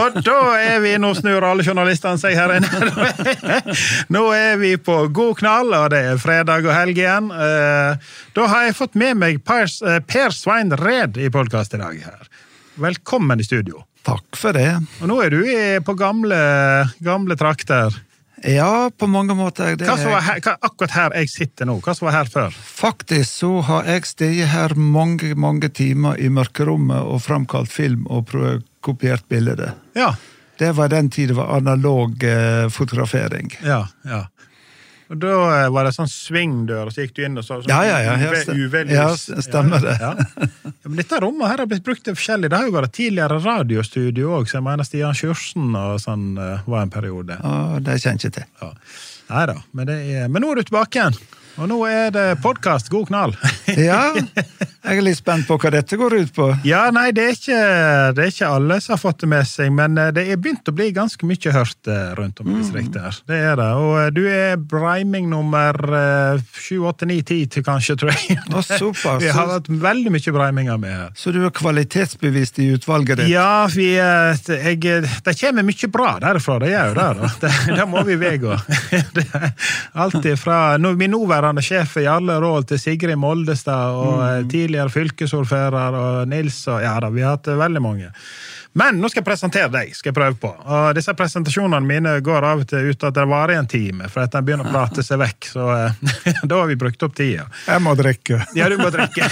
Og da vi, nå snur alle journalistene seg her inne. Nå vi på God knall, og det fredag og helg igjen. Da har jeg fått med meg Per Svein Red i podcast i dag her. Velkommen i studio. Takk for det. Og nå du på gamle trakter. Ja, på mange måter. Akkurat her jeg sitter nå, hva som var her før? Faktisk så har jeg steget her mange timer i mørkerommet og framkalt film og kopiert bilder. Ja. Det var den tid det var analog fotografering. Ja. Og da var det sånn svingdør, og så gikk du inn og så UV-lys. Ja, stemmer det. Ja. Men dette rommet her har blitt brukt til forskjellig. Det har jo vært tidligere radiostudio også, så jeg mener Stian Kjørsen og sånn var en periode. Ja, det kjenner jeg ikke til. Ja. Neida, men nå du tilbake igjen. Og nå det podcast God knall. Ja, jeg litt spent på hva dette går ut på. Ja, nei, det ikke alle som har fått det med seg, men det begynt å bli ganske mye hørt rundt om i distriktet her. Det det. Og du breiming nummer 7, 8, 9, 10 til kanskje, tror jeg. Såpass. Vi har hatt veldig mye breiminger med her. Så du kvalitetsbevisst i utvalget ditt? Ja, det kommer mye bra derfra, det gjør jo det da. Det må vi vege. Alt ifra min nåværende sjef Jarle Rål til Sigrid Moldestad og tidligere fylkesordfører og Nils og ja da, vi har hatt veldig mange. Men nå skal jeg presentere deg, skal jeg prøve på. Og disse presentasjonene mine går av og til ut at det varer en time, for at de begynner å prate seg vekk, så da har vi brukt opp tida. Jeg må drikke. Ja, du må drikke.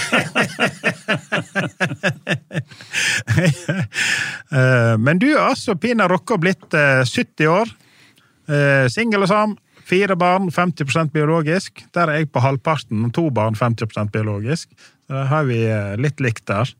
Men du altså Pina Rocco blitt 70 år, single og sam, 4 barn, 50% biologisk. Der jeg på halvparten, 2 barn, 50% biologisk. Så da har vi litt likt der.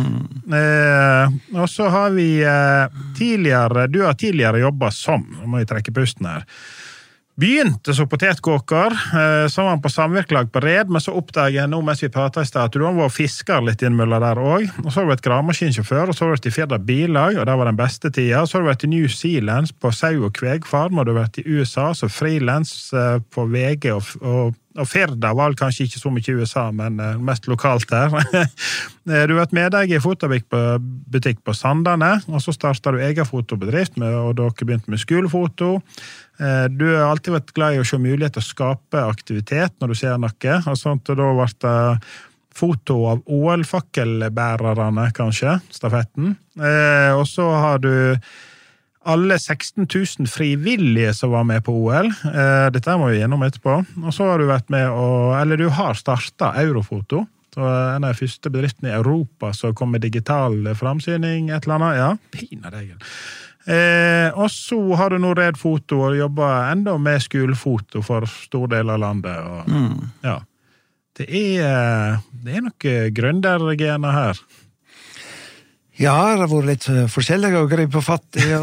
Og så har vi du har tidligere jobbet som, nå må jeg trekke pusten her, begynte som potetkåker, så var han på samvirkelag på Red, men så oppdaget jeg nå mens vi pratet i sted, at du var fisker litt innmøller der også, og så har du vært gravemaskinsjåfør, og så har du vært i Firda bilag, og det var den beste tida, og så har du vært i New Zealand på sau- og kvegfarm, og du har vært i USA, så freelance på VG, og Firda var kanskje ikke så mye i USA, men mest lokalt der. Du har vært medeier i fotobutikk på Sandane, og så startet du egen fotobedrift, og dere begynte med skolefoto. Du har alltid vært glad i å se mulighet til å skape aktivitet når du ser noe, og sånt, og da ble det foto av OL-fakkelbærerne, kanskje, stafetten. Og så har du alle 16 000 frivillige som var med på OL. Dette må vi gjennom etterpå. Og så har du vært med du har startet Eurofoto, så en av de første bedriftene i Europa som kom med digital framsyning, et eller annet, ja, pinadeg. Og så har du nå Red Foto og jobber enda med skolefoto for stor del av landet. Og, ja. Det noe gründergener her. Ja, det har vært litt forskjellig å gripe fatt i.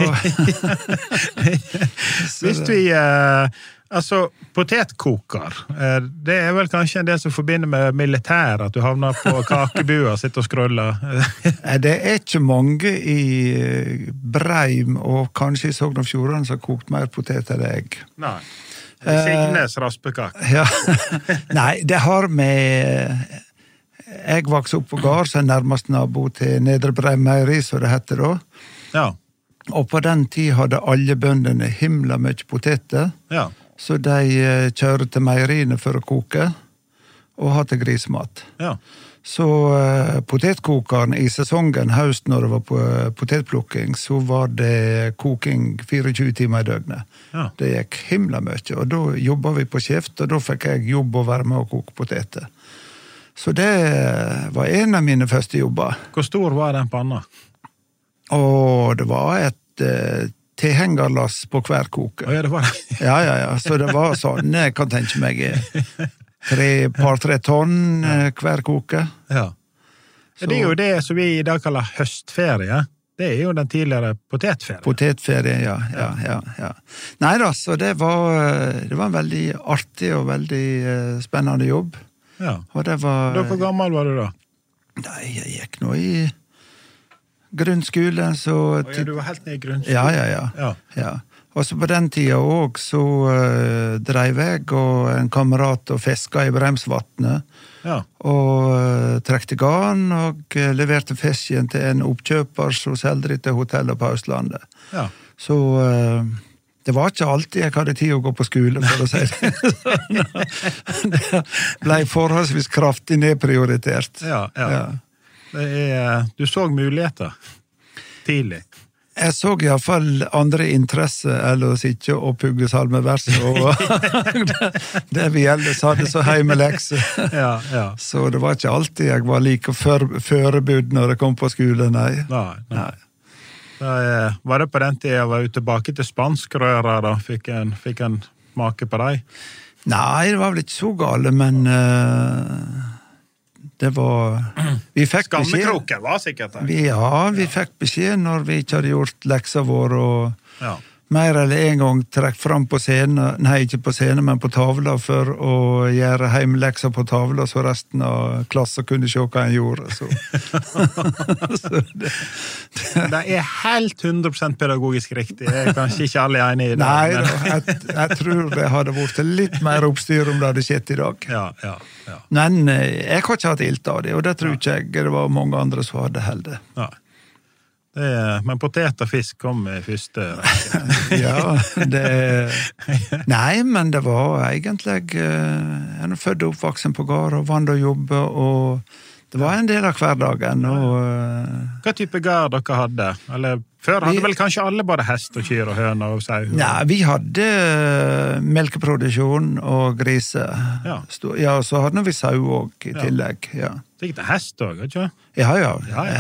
Hvis vi... Altså, potetkoker, det vel kanskje en del som forbinder med militær, at du havner på kakebua, sitter og scroller. Det ikke mange i Breim og kanskje i Sogn og Fjordane som har kokt mer potet enn jeg. Nei, Signes raspekake. Ja. Nei, det har med... Jeg vokste opp på gård, så nærmest nabo til Nedre Breim Meieri, så det heter da. Ja. Og på den tid hadde alle bøndene himla mye poteter. Ja. Så de kjører til meieriene for å koke, og ha til grismat. Ja. Så potetkokeren i sesongen, høst når det var på potetplukking, så var det koking 24 timer i døgnet. Ja. Det gikk himla mye, og da jobbet vi på skift, og da fikk jeg jobb å være med å koke poteter. Så det var en av mine første jobber. Hvor stor var den panna? Og det var et tilhengerlass på hver koke. Ja, det var det. Ja. Så det var sånn, jeg kan tenke meg 3 tonn hver koke. Ja. Det jo det som vi i dag kaller høstferie. Det jo den tidligere potetferie. Potetferie, ja. Neida, så det var en veldig artig og veldig spennende jobb. Ja. Og det var... Hvor gammel var du da? Nei, jeg gikk nå i grunnskole, så... Ja, du var helt ned i grunnskole? Ja. Og så på den tida også, så drev jeg og en kamerat og fiska i Bremsvatnet. Ja. Og trekte garn og leverte fisken til en oppkjøper som selger det til hotellet på Østlandet. Ja. Så det var ikke alltid jeg hadde tid å gå på skole, for å si det. Det ble forholdsvis kraftig nedprioritert. Ja. Du så muligheter tidlig. Jeg så I hvert fall andre interesse eller å sitte og pugge salmevers og det vi ellers hadde så heimelekse. Ja. Så det var ikke alltid jeg var like førebudd når jeg kom på skole, nei. Nei. Var det på den tiden jeg var ute tilbake til spanskrøra da? Fikk en smake på deg? Nei, det var vel ikke så gale, men det var... Vi fikk beskjed... Skammekroken var sikkert det. Vi fikk beskjed når vi ikke hadde gjort lekser vår, og mer eller en gang trekk fram på scenen, nei, ikke på scenen, men på tavla for å gjøre heimelekser på tavla, så resten av klassen kunne se hva en gjorde. Så. Det helt 100% pedagogisk riktig. Det kanskje ikke alle enige I det. Nei, jeg tror det hadde vært litt mer oppstyr om det hadde skjedd I dag. Ja. Men jeg har ikke hatt ilt av det, og det tror ikke jeg det var mange andre som hadde heldet. Nei. Men potet og fisk kom I første Ja, Nei, men det var egentlig jeg er født og oppvaksen på gård og vant og jobbe, og det var en del av hverdagen. Hva type gård dere hadde? Eller før hadde vel kanskje alle bare hest og kyr og høner og sau? Nei, vi hadde melkeproduksjon og grise. Ja, så hadde vi sau også I tillegg, ja. Sikkert en hest også, ikke? Ja.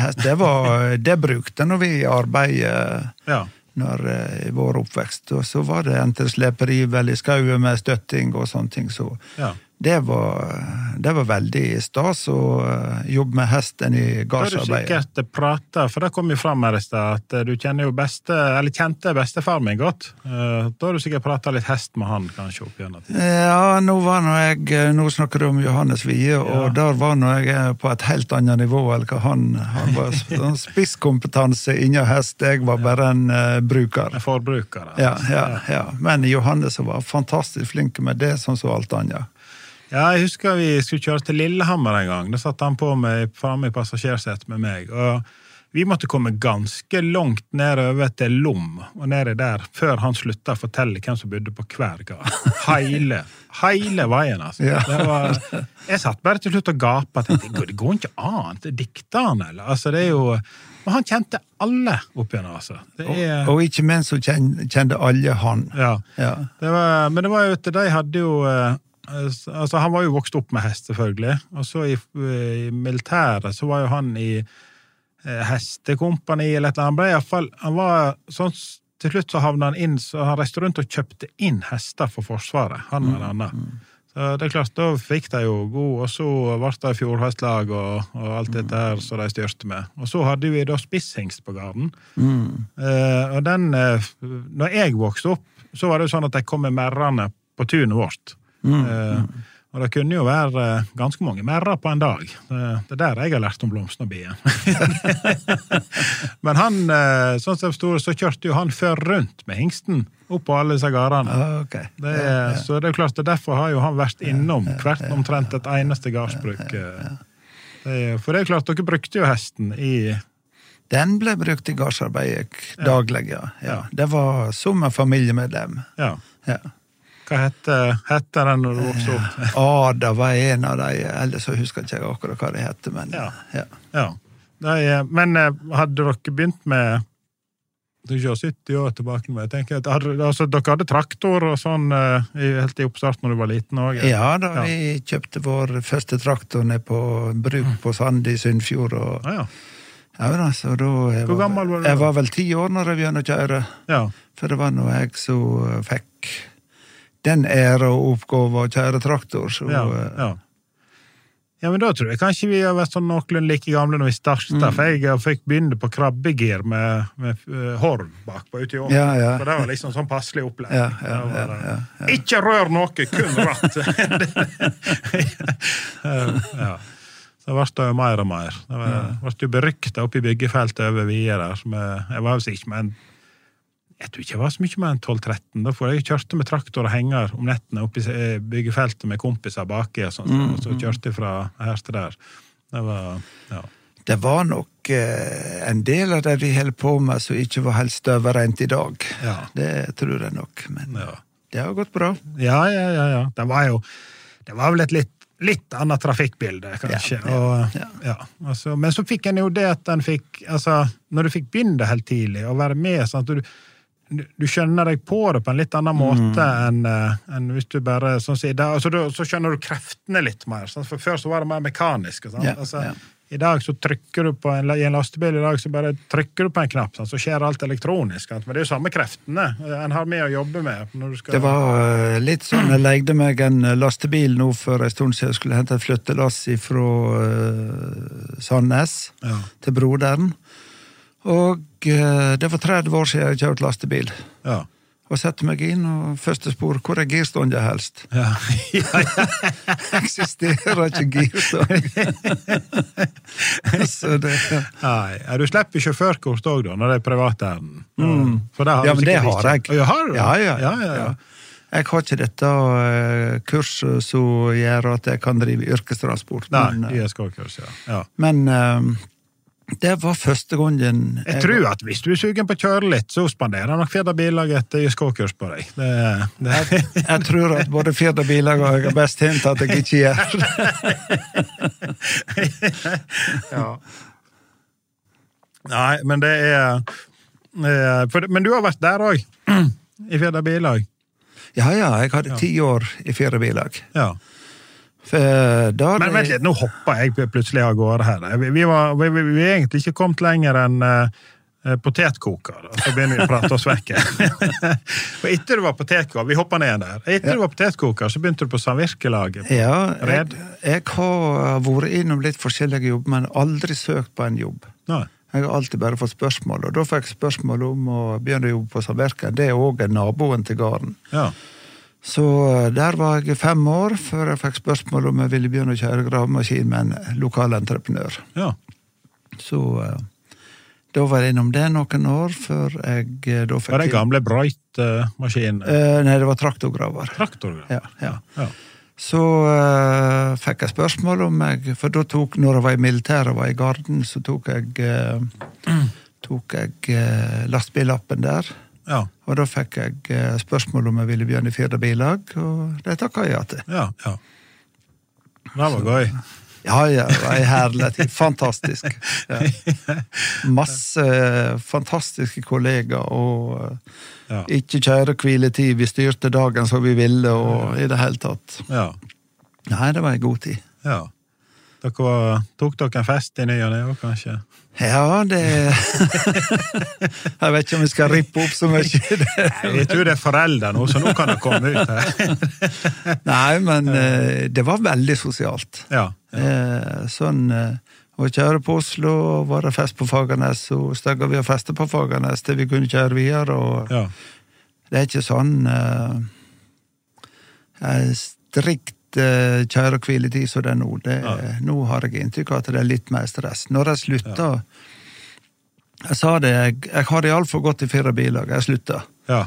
Det brukte når vi arbeidet når I vår oppvekst. Og så var det en til sleperi vel I skaue med støtting og sånne ting. Så det var veldig stas å jobbe med hesten I gardsarbeidet. Da du sikkert pratet, for det kom jo frem her I sted, at du kjente bestefar min godt. Da har du sikkert pratet litt hest med han, kanskje, opp igjen. Ja, nå snakker du om Johannes Vie, og der var jeg på et helt annet nivå, eller han var spisskompetanse innen hest, jeg var bare en bruker. En forbruker. Ja. Men Johannes var fantastisk flink med det, sånn som alt annet. Ja, jeg husker vi skulle kjøre til Lillehammer en gang. Da satt han på meg fremme I passasjersett med meg, og vi måtte komme ganske langt ned over til Lom, og nede der, før han sluttet å fortelle hvem som bodde på hver gard. Hele veien, altså. Jeg satt bare til slutt og gapet, og tenkte, det går ikke an, det dikter han, eller? Altså, det jo... Og han kjente alle opp igjen, altså. Og ikke minst så kjente alle han. Ja. Men det var jo at de hadde jo... Altså, han var jo vokst opp med hest, selvfølgelig. Og så I militæret, så var jo han I hestekompani, eller et eller annet. I hvert fall, han var sånn, til slutt så havnet han inn, så han reiste rundt og kjøpte inn hester for forsvaret. Han var en annen. Så det klart, da fikk de jo god, og så var det fjordhestlag og alt dette her, så de styrte med. Og så hadde vi da spisshingst på garden. Og den, når jeg vokste opp, så var det jo sånn at de kom med merrene på tunet vårt. Og det kunne jo være ganske mange merrer på en dag. Det der jeg har lært om blomsten og bien. Men han, sånn som stod, så kjørte jo han før rundt med hingsten opp på alle disse gardene. Så det er klart, derfor har jo han vært innom hvert omtrent et eneste gardsbruk. For det er klart, dere brukte jo hesten I... Den ble brukt I gardsarbeidet daglig, ja. Det var som en familiemedlem. Ja. Hva hette den når du vokste opp? Det var en av de, ellers så husker jeg ikke akkurat hva det hette, men Men hadde dere begynt med, du ikke har 70 år tilbake med, jeg tenker, dere hadde traktor og sånn helt I oppstart når du var liten også? Ja, da vi kjøpte vår første traktor ned på bruk på Sand I Sunnfjord, og så da, hvor gammel var du? Jeg var vel 10 år når jeg begynte å kjøre, for det var når jeg så fikk den ære og oppgave å kjøre traktor, så... Ja, men da tror jeg kanskje vi har vært sånn noenlunde like gamle når vi startet, for jeg fikk begynne på krabbegir med horn bakpå ute I året. For det var liksom sånn passelig opplæring. Ikke rør noe, kun ratt. Så var det jo mer og mer. Det var jo beryktet oppe I byggefeltet over videre der, jeg var jo ikke, men Jeg tror ikke det var så mye mer enn 12-13. Da får jeg kjørte med traktor og henger om nettene oppe i byggefeltet med kompiser bak og sånt, og så kjørte jeg fra her til der. Det var, ja. Det var nok en del av det vi holdt på med som ikke var helt støverent i dag. Ja. Det tror jeg nok, men det har gått bra. Ja. Det var vel et litt annet trafikkbilde, kanskje. Altså, men så fikk en jo det at den fikk, altså, når du fikk begynne helt tidlig, og være med, sånn at du skjønner deg på det på en litt annen måte enn hvis du bare, sånn sier, altså, så skjønner du kreftene litt mer, sånn, for før så var det mer mekanisk, sånn. Altså, i dag så trykker du på i en lastebil i dag, så bare trykker du på en knapp, sånn, så skjer alt elektronisk, men det er jo samme kreftene en har med å jobbe med. Når du skal... Det var litt sånn, jeg legde meg en lastebil nå for en stund siden jeg skulle hente et flyttelass fra Sandnes til broderen, og det var 30 år siden jeg kjørte lastebil. Ja. Og sette meg inn, og første spor, hvor girståndet helst? Ja. Eksisterer ikke girstånd. Så det... Nei, du slipper sjåførkort også da, når det er privatæren. Ja, men det har jeg. Ja, har du? Ja. Jeg har ikke dette kurset som gjør at jeg kan drive yrkestransport. Nei, ISK-kurs, ja. Men... det var første gangen... Jeg tror at hvis du er sugen på å kjøre litt, så spanderer nok Firda Bilag et ISK-kurs på deg. Jeg tror at både Firda Bilag og jeg har best hint at jeg ikke gjør. Ja. Nei, men det er... Men du har vært der også, i Firda Bilag. Ja, jeg hadde 10 år i Firda Bilag. Ja. Men vent litt, nå hopper jeg plutselig av gårde her. Vi er egentlig ikke kommet lenger enn potetkoker, så begynner vi å prate oss vekk. Og etter du var potetkoker, vi hopper ned der, etter du var potetkoker, så begynte du på samvirkelaget. Ja, jeg har vært innom litt forskjellige jobb, men aldri søkt på en jobb. Nei. Jeg har alltid bare fått spørsmål, og da fikk jeg spørsmål om å begynne å jobbe på samvirket. Det er også naboen til gården. Ja. Så der var jeg 5 år, før jeg fikk spørsmål om jeg ville begynne å kjøre gravemaskin med en lokal entreprenør. Ja. Så da var jeg innom det noen år, før jeg da fikk... Var det gamle brøytmaskin? Nei, det var traktorgraver. Traktorgraver? Ja. Så fikk jeg spørsmål om jeg... For da når jeg var i militæret og var i garden, så tok jeg lastbillappen der. Ja. Og da fikk jeg spørsmål om jeg ville begynne i Firda Bilag, og det takket jeg til. Ja. Det var gøy. Ja, det var en herlig tid. Fantastisk. Ja. Masse fantastiske kollegaer, og ikke kjøre hviletid. Vi styrte dagen som vi ville, og i det hele tatt. Ja. Nei, det var en god tid. Ja. Tok dere en fest i ny og ne, kanskje? Ja, det... Jeg vet ikke om vi skal rippe opp så mye. Jeg tror det er foreldre nå, så nå kan det komme ut her. Nei, men det var veldig sosialt. Ja. Sånn, å kjøre på Oslo, var det fest på Fagernes, og støgget vi å feste på Fagernes til vi kunne kjøre videre, og det er ikke sånn strikt kjøre og hviletid så det er nå. Nå har jeg inntrykk av at det er litt mer stress. Når jeg slutta, jeg sa det, jeg har i alt for godt i Firda Bilag, jeg slutta. Ja.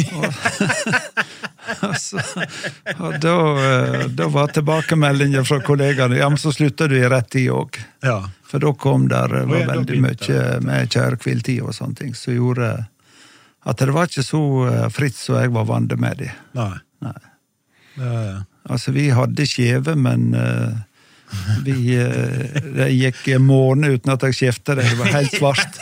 og da var tilbakemeldingen fra kollegene, ja, men så slutta du i rett tid også. Ja. For da kom der var veldig mye med kjøre og hviletid og sånne ting, så gjorde at det var ikke så fritt så jeg var vant med det. Nei. Altså, vi hadde skjeve, men det gikk en måned uten at jeg skjeftet det. Det var helt svart.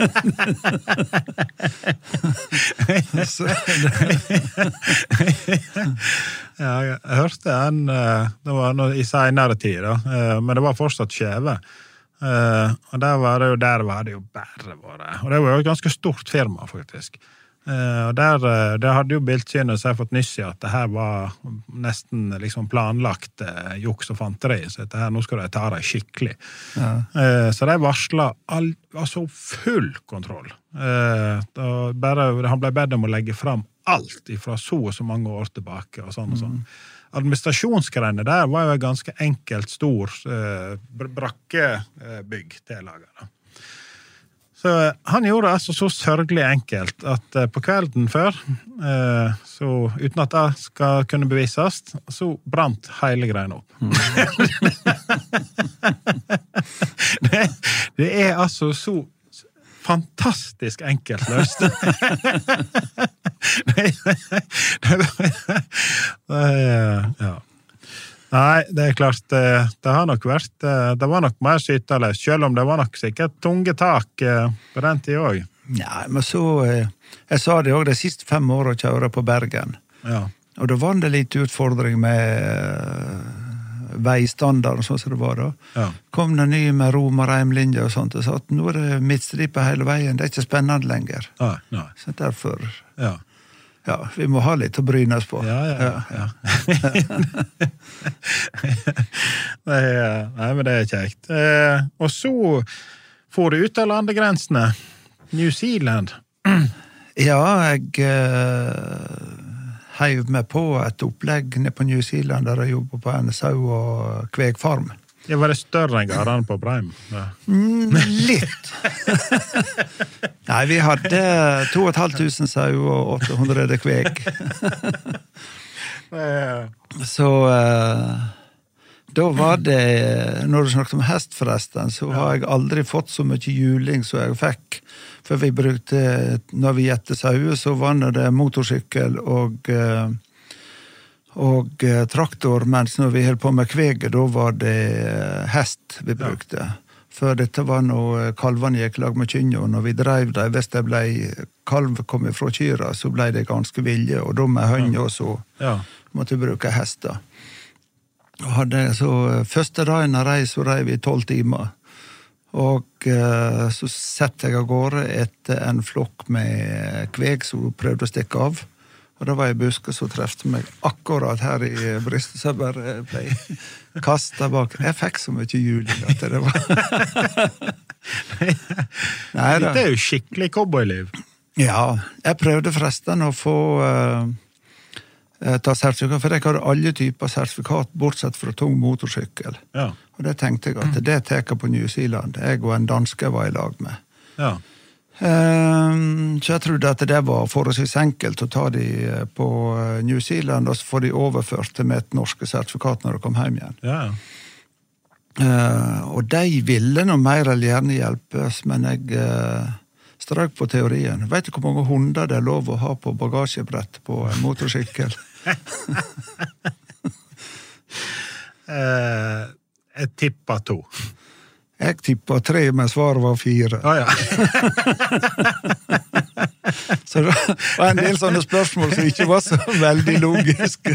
Ja, jeg hørte det var i senere tid, da, men det var fortsatt skjeve. Og der var det jo bare våre. Og det var jo et ganske stort firma, faktisk. Og der hadde jo Biltsynet seg fått nyss i at det her var nesten liksom planlagt juks og fanteri, så dette her, nå skal de ta det skikkelig. Ja. Så de varslet altså full kontroll. Han ble bedt om å legge fram alt fra så og så mange år tilbake, og sånn og sånn. Administrasjonsgreiene der var jo et ganske enkelt, stor brakkebygg til lagere. Så han gjorde det så sørgelig enkelt at på kvelden før, så uten at det skal kunne bevises, så brant hele greien opp. Det altså så fantastisk enkelt løst. Ja. Nei, det klart, det har nok vært, det var nok mer skytterløst, selv om det var nok sikkert tunge tak på den tiden også. Nei, men så, jeg sa det også de siste 5 år å kjøre på Bergen. Ja. Og da var det litt utfordring med veistandard, sånn som det var da. Ja. Kom det nye med Roma-Reimlinje og sånt, og sa at nå det midtstripe hele veien, det ikke spennende lenger. Nei. Så derfor... Ja, vi må ha litt å bryne oss på. Ja. Nei, men det kjekt. Og så får du ut av landegrensene. New Zealand. Ja, jeg heiv meg på et opplegg nede på New Zealand, der jeg jobber på en sau- og kvegfarm. Det var det større enn Garan på Breim? Ja. Litt. Nei, vi hadde 2500 sau og 800 kveg. Så da var det, når du snakket om hest forresten, så har jeg aldri fått så mye juling som jeg fikk. For vi brukte, når vi gjette sauer, så var det motorsykkel og traktor, mens når vi holdt på med kveget, da var det hest vi brukte. For dette var når kalvene gikk lag med kynne, og når vi drev dem, hvis det ble kalv kom fra kyra, så ble det ganske vilje, og da med hønne også måtte vi bruke hester. Og hadde så første dagen jeg reis, så reiv vi 12 timer. Og så sette jeg av gårde etter en flokk med kveg som prøvde å stikke av. Og da var jeg i busket, så trefte meg akkurat her i brystet, så jeg bare ble kastet bak. Jeg fikk så mye juling at det var... Dette jo skikkelig cowboyliv. Ja, jeg prøvde forresten å få ta sertifikat, for jeg hadde alle typer sertifikat, bortsett fra tung motorsykkel. Ja. Og det tenkte jeg at det teker på New Zealand. Jeg og en danske var i lag med. Ja. Så jeg trodde at det var forholdsvis enkelt å ta de på New Zealand, og så får de overført til med et norske sertifikat når de kom hjem igjen. Ja. Og de ville noe mer eller gjerne hjelpes, men jeg strøk på teorien. Vet du hvor mange hunder det lov å ha på bagasjebrett på en motorsykkel? Jeg tipper 2. Jeg tippet 3, men svaret var 4. Ja. Så det var en del sånne spørsmål som ikke var så veldig logiske.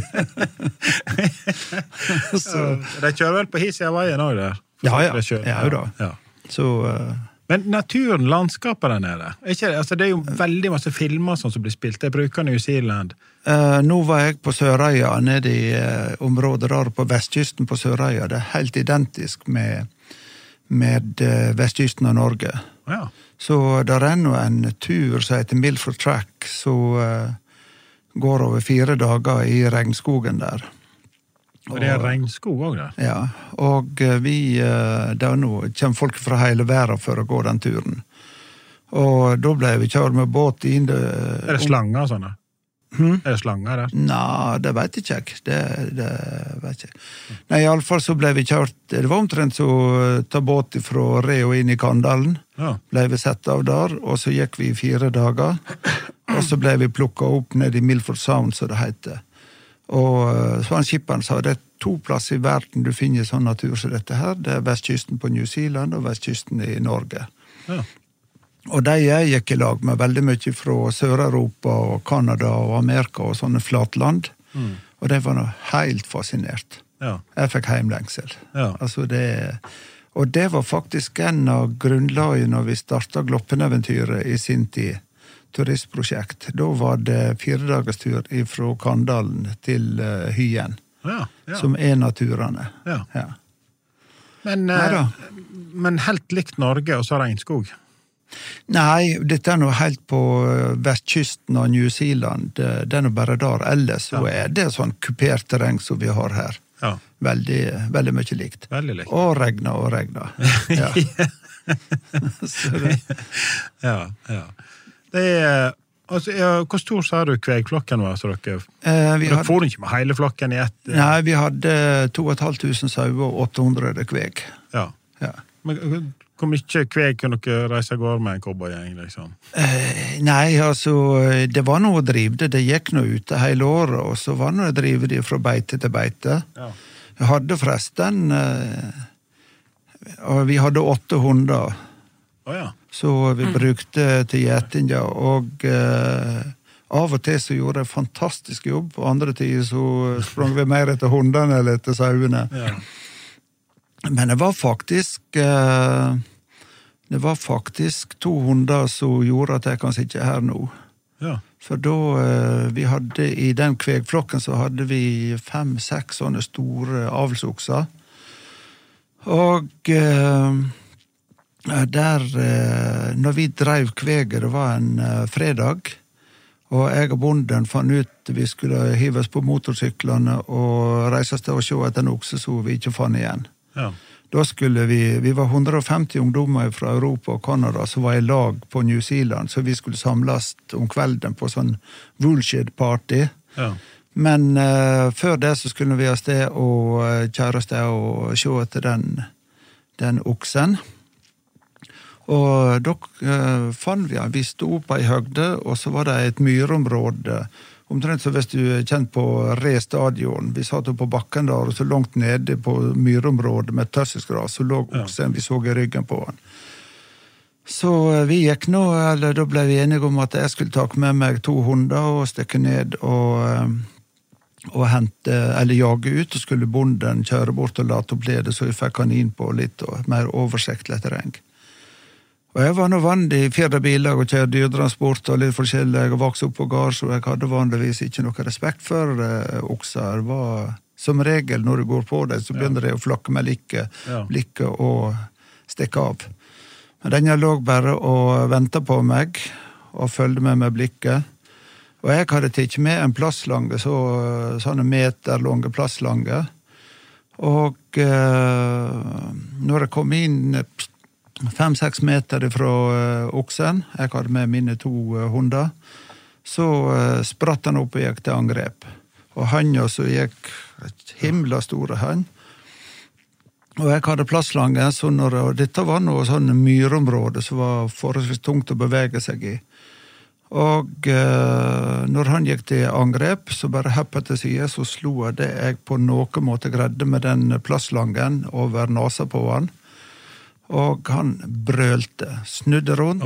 De kjører vel på his i veien også der? Ja da. Ja. Så... Men naturen, landskapet der nede, altså det jo veldig masse filmer som blir spilt. Jeg bruker New Zealand. Nå var jeg på Sørøya, nede i området der på vestkysten på Sørøya. Det helt identisk med vestkysten av Norge. Ja. Så der nå en tur som heter Milford Track, som går over 4 dager i regnskogen der. Og det regnskog også der? Ja, og der nå kommer folk fra hele verden for å gå den turen. Og da ble vi kjørt med båt inn... det slanger og sånne? Er det slanger der? Nei, det vet ikke jeg. Det vet jeg. Nei, i alle fall så ble vi kjørt... Det var omtrent så ta båt fra Reo inn i Kandalen. Ja. Ble vi sett av der, og så gikk vi i 4 dager. Og så ble vi plukket opp ned i Milford Sound, som det heter. Og så han skipperen sa, det 2 plasser i verden du finner sånn natur som dette her. Det vestkysten på New Zealand og vestkysten i Norge. Ja. Og de jeg gikk i lag med veldig mye fra Sør-Europa og Kanada og Amerika og sånne flatland. Og de var noe helt fascinert. Ja. Jeg fikk heimlengsel. Ja. Altså og det var faktisk en av grunnlagene når vi startet Gloppen-eventyret i sin tid. Turistprosjekt. Da var det 4-dagerstur fra Kandalen til Hyen. Ja. Som en av turene. Ja. Men helt likt Norge og så regnskog? Nei, dette noe helt på vestkysten av New Zealand. Det noe bare der. Ellers så det sånn kupert terreng som vi har her. Ja. Veldig, veldig mye likt. Veldig likt. Og regna. Ja. Ja. Det altså, hvor stor sa du kvegflokken var? Så dere får ikke med hele flokken i ett? Nei, vi hadde 2500 sauer og 800 kveg. Ja. Men hvor mye kveg kunne dere reise gård med en cowboygjeng, liksom? Nei, altså, det var noe å drive det. Det gikk noe ute hele året, og så var noe å drive det fra beite til beite. Ja. Jeg hadde forresten, og vi hadde 8 hunder. Så vi brukte til gjetinga, og av og til så gjorde jeg fantastisk jobb, og andre tider så sprang vi mer etter hundene eller etter sauene. Ja. Men det var faktisk 2 hunder som gjorde at jeg kan sitte her nå. Ja. For da, vi hadde i den kvegflokken så hadde vi 5-6 sånne store avlsokser. Og der, når vi drev kveget, det var en fredag, og jeg og bonden fant ut vi skulle hives på motorsyklene og reise til å se etter en okse så vi ikke fant igjen. Ja. Da skulle vi var 150 ungdommer fra Europa og Kanada som var i lag på New Zealand, så vi skulle samles om kvelden på sånn woolshed-party. Ja. Men før det så skulle vi ha sted og kjære sted og se etter den oksen. Og da fant vi stod på en høgde, og så var det et myrområde. Omtrent så hvis du kjent på Re-stadion, vi satt på bakken der, og så langt nede på myrområdet med tøssesgras, så lå oksen, vi så i ryggen på han. Så vi gikk nå, eller da ble vi enige om at jeg skulle ta med meg 2 hunder og stikke ned og hente, eller jage ut, og skulle bonden kjøre bort og late opp ledet, så vi fikk han inn på litt og mer oversiktlig terreng. Og jeg var nå vant i 4 biler og kjørte dyrtransport og litt forskjellig. Jeg vokste opp på gård, så jeg hadde vanligvis ikke noe respekt for okser. Det var som regel når du går på det, så begynner det å flakke med blikket og stikke av. Men denne lå bare og ventet på meg og følgde med blikket. Og jeg hadde tatt med en plastslange, sånne meterlange plastslange. Og når jeg kom inn 5-6 meter fra oksen, jeg hadde med mine 2 hunder, så spratt han opp og gikk til angrep. Og han også gikk et himla store han. Og jeg hadde plastslangen, og dette var noe sånn myrområde som var forholdsvis tungt å bevege seg i. Og når han gikk til angrep, så bare heppet til siden, så slo jeg det jeg på noen måte greide med den plastslangen over nasa på han. Og han brølte, snudde rundt,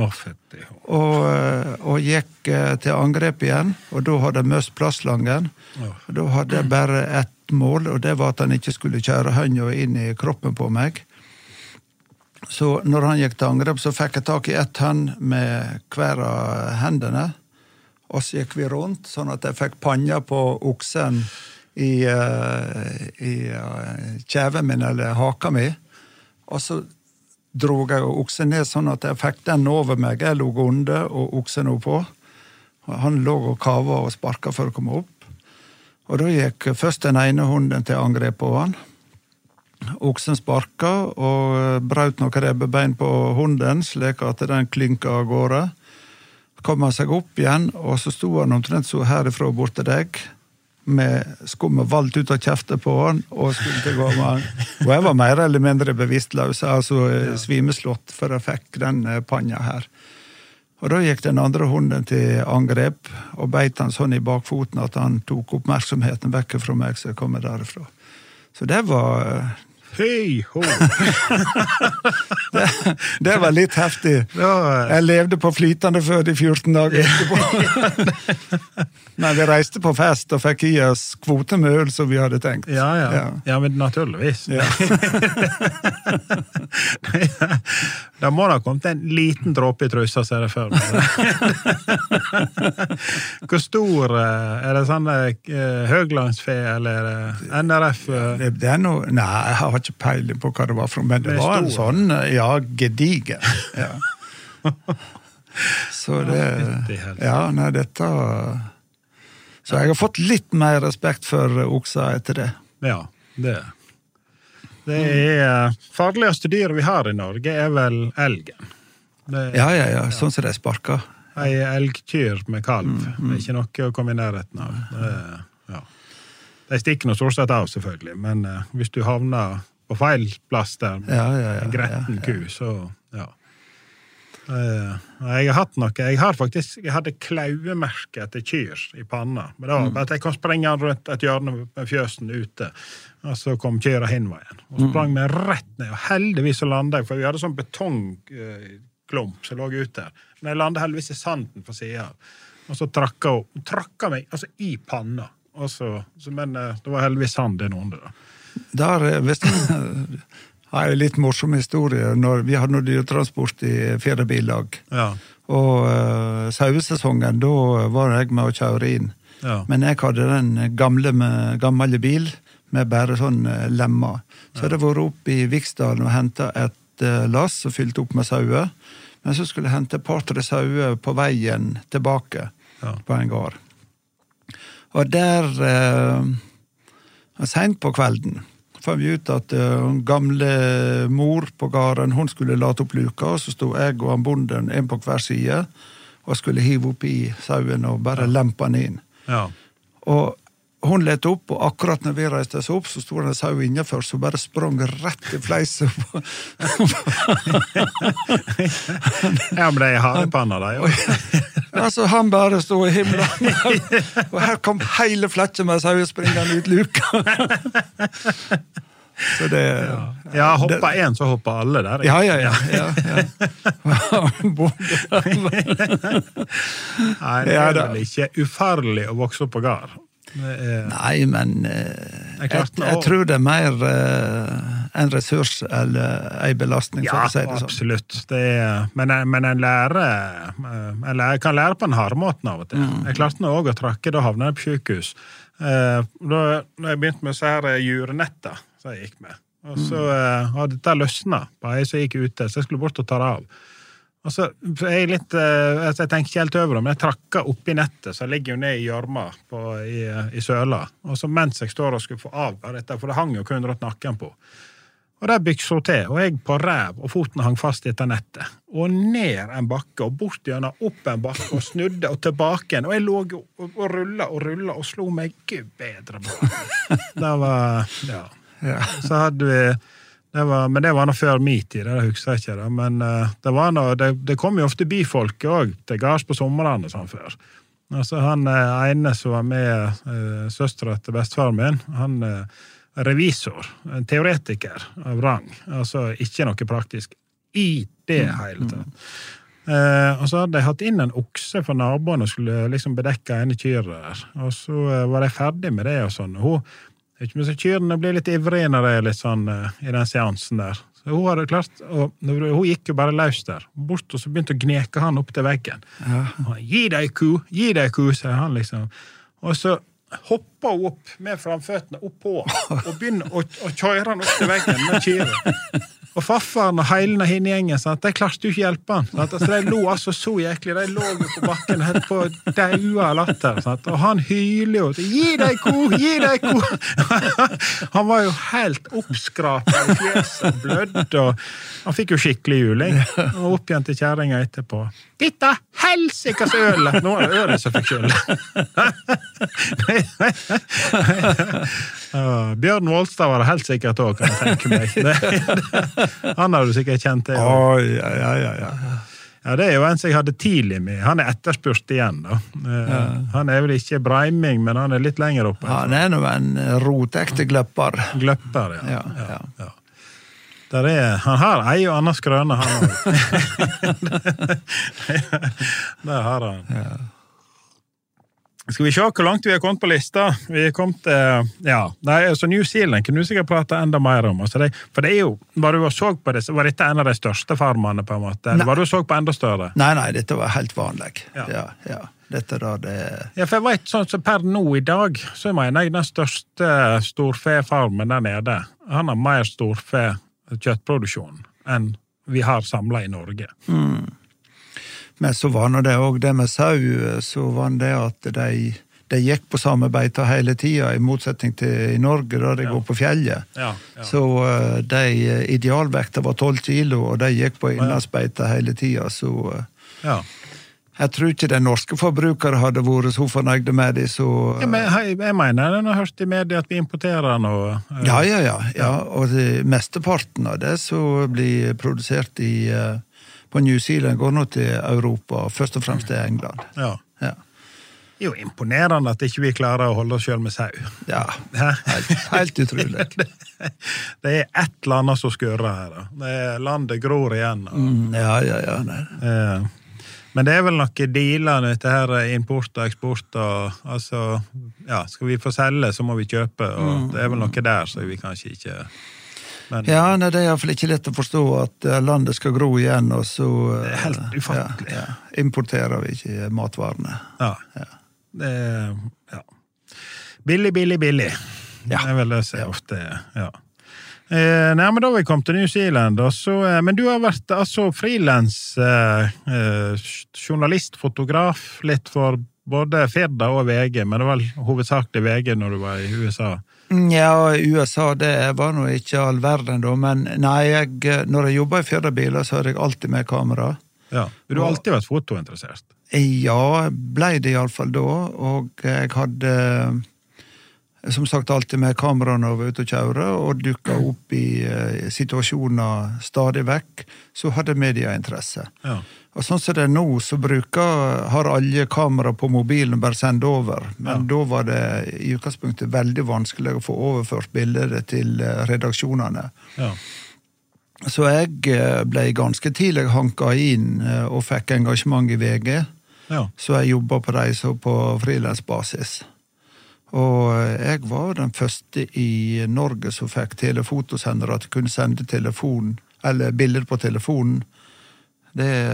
og gikk til angrep igjen, og da hadde jeg møst plastslangen. Og da hadde jeg bare ett mål, og det var at han ikke skulle kjøre hånda inn i kroppen på meg. Så når han gikk til angrep, så fikk jeg tak i ett hånd med hver av hendene, og så gikk vi rundt, sånn at jeg fikk panja på oksen i kjeven min, eller haka mi, og så drog jeg oksen ned sånn at jeg fikk den over meg. Jeg lå under og oksen oppå. Han lå og kava og sparka for å komme opp. Og da gikk først den ene hunden til angrep på han. Oksen sparka og brøt noen rebbebein på hunden, slik at den klynka av gårde. Kom han seg opp igjen, og så stod han omtrent så herifra bort til deg, med skummet valgt ut av kjeftet på han, og skulle til gå med han. Og jeg var mer eller mindre bevisstløs, altså svimeslått, for jeg fikk den panja her. Og da gikk den andre hunden til angrep, og beit han sånn i bakfoten at han tok oppmerksomheten vekk fra meg, så jeg kom derifra. Så det var... Hei, ho! det var litt heftig. Jeg levde på flytende før de 14 dager etterpå. Men vi reiste på fest og fikk i oss kvote med øl som vi hadde tenkt. Ja, men naturligvis. Ja. Da må det ha kommet en liten dråpe i trusa, ser jeg før. Hvor stor er det sånn høglandsfe, eller NRF? Det er noe... Nei, jeg har ikke peiling på hva det var fra, men det var en sånn, gedigen. Ja. Så det... Ja, nei, dette... Så jeg har fått litt mer respekt for oksa etter det. Ja, det. Det farligste dyr vi har I Norge vel elgen. Ja, sånn som de sparker. En elgkyr med kalv. Det ikke noe å komme I nærheten av. De stikker noe stort sett av, selvfølgelig, men hvis du havner på feil plass der, en gretten ku, så jeg har hatt noe, jeg hadde klauemerke etter kyr I panna, men det var bare at jeg kom sprenge rundt et hjørne med fjøsen ute, og så kom kyra hinveien, og sprang meg rett ned, og heldigvis så landet jeg, for vi hadde sånn betongklump som lå ute der, men jeg landet heldigvis I sanden for siden, og så trakka meg altså, I panna, og men det var heldigvis sand I noen da. Der, hvis har en litt morsom historie. Vi hadde noe dyretransport I feriebillag. Og sauesesongen, da var jeg med å kjøre inn. Men jeg hadde den gamle bil med bare sånn lemmer. Så hadde jeg vært opp I Viksdalen og hentet et lass og fylt opp med sauer. Men så skulle jeg hente et par-tre sauer på veien tilbake på en gård. Og der sent på kvelden fant vi ut at gamle mor på gården, hun skulle late opp luka, og så stod jeg og han bonden en på hver side, og skulle hive opp I sauen og bare lempe han inn. Og hun lette opp, og akkurat når vi reiste oss opp, så stod han en sau innenfor, så bare sprang rett I fleiset. Men det harepanna da, jo. Altså, han bare stod I himmelen, og her kom hele flettet med sau springende ut luka. Så det... hoppa en, så hoppa alle der. Ja. Nei, det vel ikke ufarlig å vokse opp på gård. Nei, men jeg tror det mer en ressurs eller en belastning, for å si det sånn. Absolutt. Men en kan lære på en hardmåten av og til. Jeg klarte nå også å trakke, da havnet jeg på sykehus. Da jeg begynte med så her jurenetta, så jeg gikk med. Og så hadde dette løsnet på en som gikk ute, så jeg skulle bort og ta det av. Og så jeg tenker ikke helt over det, men jeg trakket opp I nettet, så jeg ligger jo ned I gjørma I søla. Og så mens jeg står og skulle få av dette, for det hang jo kun rundt nakken på. Og det bygg så til, og jeg på ræv, og foten hang fast I dette nettet. Og ned en bakke, og bort gjennom, opp en bakke, og snudde, og tilbake igjen. Og jeg lå og rullet, og slo meg Gud bedre bra. Det var, Så hadde vi... Men det var noe før min tid, det husker jeg ikke da. Men det kom jo ofte byfolk også, til gards på sommerene sånn før. Altså han ene som var med søstera til bestefaren min, han revisor, en teoretiker av rang, altså ikke noe praktisk I det hele tatt. Og så hadde jeg hatt inn en okse for naboen og skulle liksom bedekke en kyr der. Og så var jeg ferdig med det og sånn. Men så kyrene ble litt ivrige når det litt sånn I den seansen der. Så hun hadde klart, og hun gikk jo bare løs der, bort, og så begynte å gneke han opp til veggen. Gi deg ku, sier han liksom. Og så hopper hun opp med framføttene opp på, og begynner å kjøre han opp til veggen med kyren. Og farfaren og heilene henne gjengen, sånn at de klarte jo ikke hjelpe han. Sånn at de lå altså så jæklig, de lå jo på bakken helt på daua latter. Sånn at, og han hyler jo, gi deg ko! Han var jo helt oppskrapet I fjeset, blødd, og han fikk jo skikkelig juling. Og opp igjen til kjæringa etterpå. Ditta helsikas ølet! Nå det ølet som fikk skyld. Bjørn Volstad var det helt sikkert også, kan jeg tenke meg. Han har du sikkert kjent det. Ja, det jo en som jeg hadde tidlig med. Han etterspurt igjen da. Han vel ikke breiming, men han litt lenger oppe. Han nå en rotekte gløpper. Gløpper, ja. Han har ei og annet skrøne, han også. Det har han. Skal vi se hvor langt vi har kommet på lista? Vi har kommet til, så New Zealand kunne du sikkert prate enda mer om. Altså for det jo, var du og så på det, var dette en av de største farmene på en måte? Eller var du og så på enda større? Nei, dette var helt vanlig. Ja. Dette da, det... Ja, for jeg vet sånn så per nå I dag, så mener jeg den største storfefarmen der nede, han har mer storfe kjøttproduksjon enn vi har samlet I Norge. Men så var det også det med sau, så var det at de gikk på samme beita hele tiden, i motsetning til i Norge, da de går på fjellet. Så de idealvekta var 12 kilo, og de gikk på innlandsbeita hele tiden, så jeg tror ikke de norske forbrukere hadde vært så fornøyde med det, så... Jeg mener, jeg har hørt i media at vi importerer noe... Ja, og mesteparten av det så blir produsert på New Zealand, går nå til Europa, først og fremst til England. Ja. Det er jo imponerende at ikke vi klarer å holde oss selv med sau. Ja, helt utrolig. Det er et eller annet som skurrer her, da. Landet gror igjen. Ja. Men det er vel noen dealer, dette her import og eksport, og altså, skal vi få selge, så må vi kjøpe, og det er vel noe der, så vi kanskje ikke... Men, det er i hvert fall ikke lett å forstå at landet skal gro igjen, og så... Det er helt ufattelig. Importerer vi ikke matvarene. Det er, billig. Jeg vil si ofte, Nei, men da har vi kommet til New Zealand, men du har vært freelance journalist, fotograf, litt for både Firda og VG, men det var hovedsakelig VG når du var i USA. Ja, USA, det var nå ikke all verden da, men nei, når jeg jobbet i Firda-biler, så hadde jeg alltid med kamera. Ja, du har alltid vært fotointeressert? Ja, ble det i alle fall da, og jeg hadde... som sagt alltid med kameraene over ut og kjøre, og dukket opp i situasjoner stadig vekk, så hadde medieinteresse. Og sånn som det nå, så har alle kamera på mobilen bare sendt over, men da var det i utgangspunktet veldig vanskelig å få overført bilder til redaksjonene. Så jeg ble ganske tidlig hanket inn og fikk engasjement i VG, så jeg jobbet på reise på frilansbasis. Og jeg var den første i Norge som fikk telefotosendere at kunne sende eller bilder på telefonen. Det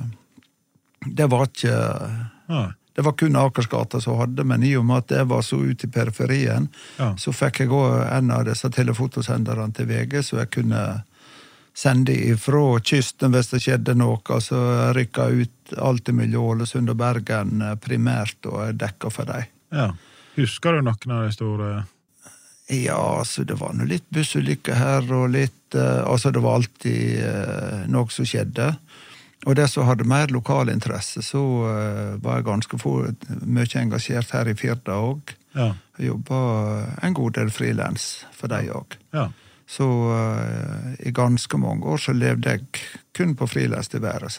var ikke... Det var kun Akersgata som hadde, men i og med at jeg var så ute i periferien, så fikk jeg også en av disse telefotosenderne til VG, så jeg kunne sende ifra kysten hvis det skjedde noe, altså rykka ut alt i Ålesund og Bergen primært, og dekka for dem. Ja. Husker du noen av de store? Ja, altså det var noe litt bussulykke her, og litt, altså det var alltid noe som skjedde. Og det som hadde mer lokal interesse, så var jeg ganske mye engasjert her i Firda også. Jeg jobbet en god del freelance for deg også. Så i ganske mange år så levde jeg kun på freelance-tilværelse.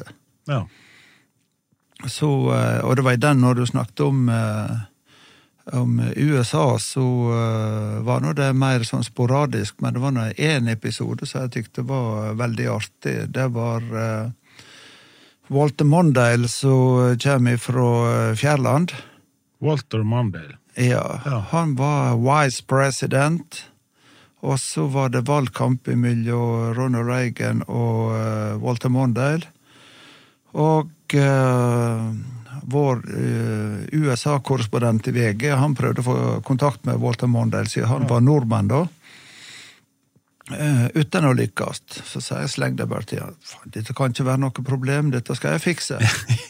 Så, og det var i den når du snakket om USA, så var nå det mer sånn sporadisk, men det var nå en episode som jeg tykte var veldig artig. Det var Walter Mondale som kommer fra Fjærland. Walter Mondale? Ja, han var vice president, og så var det valgkamp mellom Ronald Reagan og Walter Mondale, og vår USA-korrespondent i VG, han prøvde å få kontakt med Walter Mondale, siden han var nordmann da, uten å lykkes. Så sa jeg, sleng det bare til han, dette kan ikke være noe problem, dette skal jeg fikse.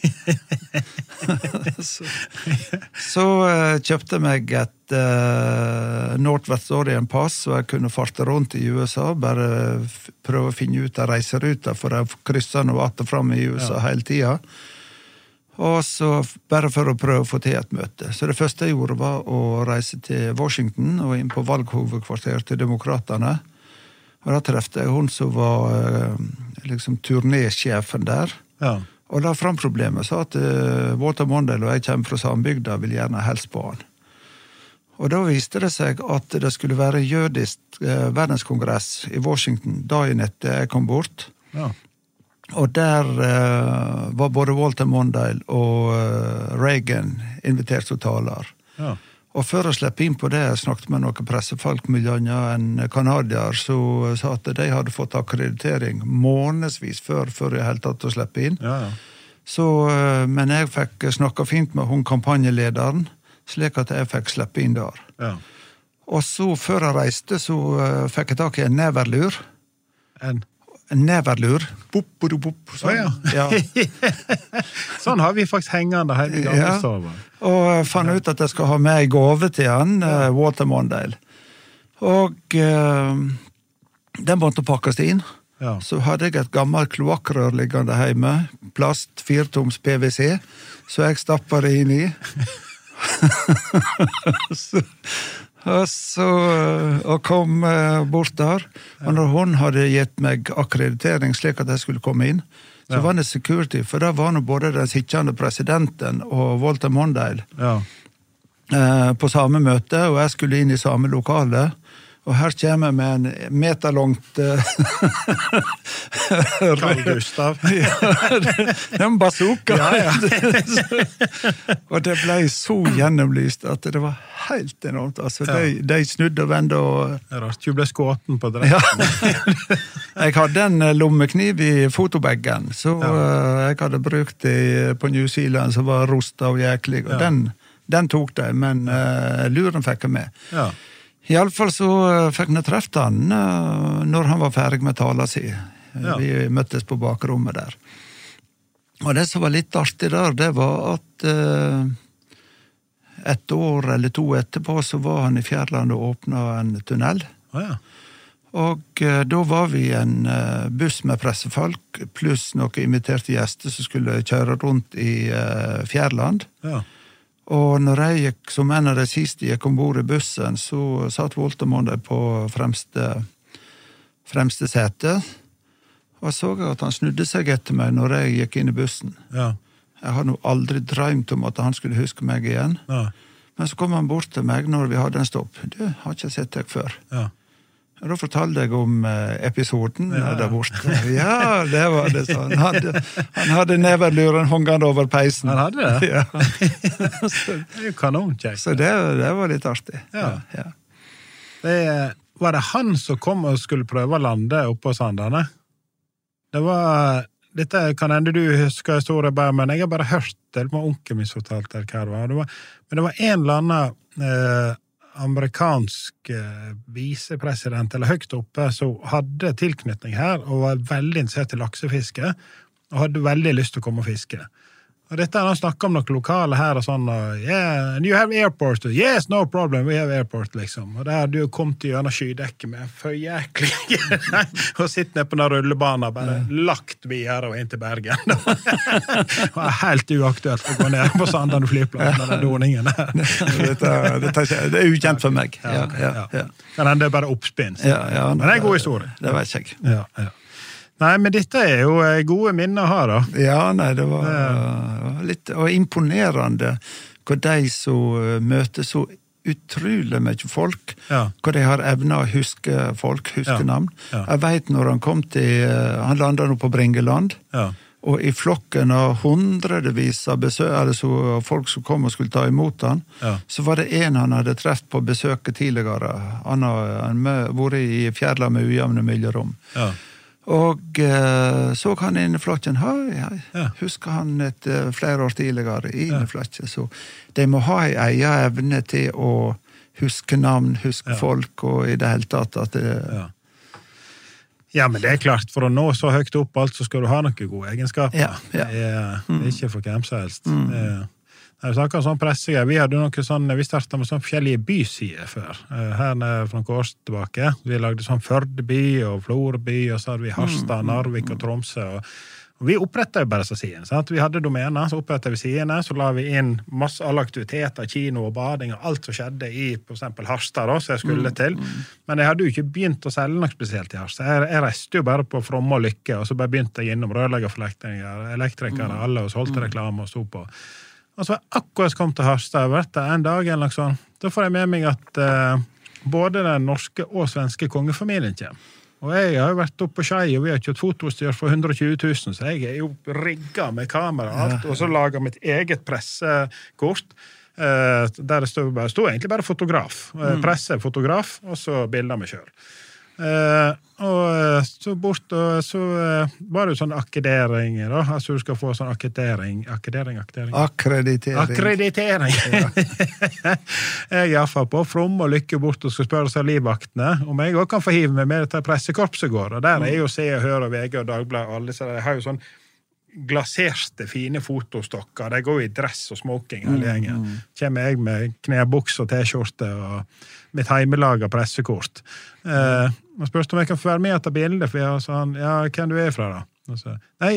så kjøpte jeg meg et Northwest Orient pass, så jeg kunne farte rundt i USA, bare prøve å finne ut av reiseruta, for jeg krysset noe att og fram i USA hele tiden. Og så bare for å prøve å få til et møte. Så det første jeg gjorde var å reise til Washington og inn på valghovedkvarter til demokratene. Og da trefte jeg hun som var liksom turnésjefen der. Og la fram problemet, sa at Walter Mondale og jeg kommer fra Sambygda, vil gjerne helst på han. Og da viste det seg at det skulle være jødisk verdenskongress i Washington dagen etter jeg kom bort. Og der var både Walter Mondale og Reagan invitert som taler. Og før jeg slapp inn på det, jeg snakket med noen pressefolk, miljøene, en kanadier, så sa at de hadde fått akkreditering månedsvis før jeg helt tatt å slippe inn. Så, men jeg fikk snakket fint med hun kampanjelederen, slik at jeg fikk slippe inn der. Og så, før jeg reiste, så fikk jeg tak i en neverlur. neverlur. Sånn. Ja. Sånn har vi faktisk hengende her i gamle staver. Og fann ut at jeg skal ha med en gave til han, Walter Mondale. Og den måtte pakkes inn. Ja. Så hadde jeg et gammelt kloakkrør liggende hjemme, plast, 4-toms PVC, så jeg stappet det inn i. og kom bort der, og når hun hadde gitt meg akkreditering slik at jeg skulle komme inn, så var det security, for da var nå både den sittende presidenten og Walter Mondale på samme møte, og jeg skulle inn i samme lokale, og her kommer jeg med en meterlångt Carl Gustav. En bazooka. Og det ble så gjennomlyst at det var helt enormt. Altså, de snudde og vendte og... Det er rart, du ble skåten på dretten. Jeg hadde en lommekniv i fotobaggen, så jeg hadde brukt det på New Zealand, som var rosta og jæklig, og den tok det, men luren fikk jeg med. Ja. I alle fall så fikk jeg treft han når han var ferdig med tala si. Vi møttes på bakrommet der. Og det som var litt artig der, det var at et år eller 2 etterpå så var han i Fjærland og åpnet en tunnel. Og da var vi en buss med pressefolk, pluss noen inviterte gjester som skulle kjøre rundt i Fjærland. Og når jeg gikk, som en av de siste gikk ombord i bussen, så satt Walter Mondale på fremste sete, og så jeg at han snudde seg etter meg når jeg gikk inn i bussen. Jeg hadde nå aldri drømt om at han skulle huske meg igjen. Men så kom han bort til meg når vi hadde en stopp. Du, har ikke sett deg før. Og da fortalte jeg om episoden der borte. Ja, det var det sånn. Han hadde neverluren hongende over peisen. Han hadde det? Ja. Det er jo kanonkjekt. Så det var litt artig. Var det han som kom og skulle prøve å lande oppe på Sandane? Dette kan hende du husker historien bare, men jeg har bare hørt det på onkel min fortalte hva det var. Men det var en eller annen amerikansk visepresident, eller høyt oppe, som hadde tilknytning her, og var veldig interessert i laksefiske, og hadde veldig lyst til å komme og fiske. Og dette han snakket om noen lokale her, og sånn, yeah, and you have airport? Yes, no problem, we have airport, liksom. Og der du kom til gjennom skydekket med for jæklig, og sitt ned på den rullebanen, bare lagt videre og inn til Bergen. Det var helt uaktuelt å gå ned på Sandane flyplass med den doningen der. Det er ukjent for meg. Men det er bare oppspinn. Men det er en god historie. Det vet jeg. Nei, men dette er jo gode minner å ha, da. Ja, nei, det var litt imponerende hvor de som møter så utrolig mye folk, hvor de har evnet å huske folk, huske navn. Jeg vet når han kom til, han landet nå på Bringeland, og i flokken av hundredevis av altså folk som kom og skulle ta imot han, så var det en han hadde treft på besøket tidligere. Han har vært i Fjærland med ujevne mellomrom. Og så han inn i flokken, husker han flere år tidligere inn i flokken, så de må ha en egen evne til å huske navn, huske folk, og i det hele tatt at det... Ja, men det er klart, for å nå så høyt opp alt, så skal du ha noen gode egenskaper. Det er ikke for hvem som helst. Når vi snakker om sånn pressegreier, vi startet med sånn forskjellige bysider før, her for noen år tilbake. Vi lagde sånn Førdeby og Floreby, og så hadde vi Harstad, Narvik og Tromsø, og vi opprettet jo bare så sidene, sant? Vi hadde domener, så opprettet vi sidene, så la vi inn masse alle aktiviteter, kino og bading, og alt som skjedde i, for eksempel Harstad da, så jeg skulle til. Men jeg hadde jo ikke begynt å selge noe spesielt i Harstad. Jeg reiste jo bare på Fromme og Lykke, og så bare begynte jeg innom rørleggerforlekninger, elektrikere, alle, og så holdt reklame og stod på. Og så var jeg akkurat kom til Harstad, en dag eller noe sånn, da får jeg med meg at både den norske og svenske kongefamilien kommer. Og jeg har jo vært oppe på Skei, og vi har kjørt fotostyr for 120 000, så jeg er jo rigget med kamera og alt, og så laget mitt eget pressekort, der det stod egentlig bare fotograf. Presse, fotograf, og så bilder meg selv. Og så bort, og så var det sånn akkreditering da, altså du skal få sånn akkreditering. Akkreditering. Ja. Jeg er i hvert fall på From og Lykke bort og skal spørre seg livvaktene, om jeg også kan få hive meg med dette pressekorpset går, og der jo Se og Hør og VG og Dagblad, alle så de har jo sånn glaserte, fine fotostokker, de går i dress og smoking hele gjengen. Kommer jeg med knebuks og t-skjorte og mitt heimelaget pressekort. Og spørste om jeg kan få være med og ta bilder, for jeg sa han, ja, hvem du fra da? Og så, nei,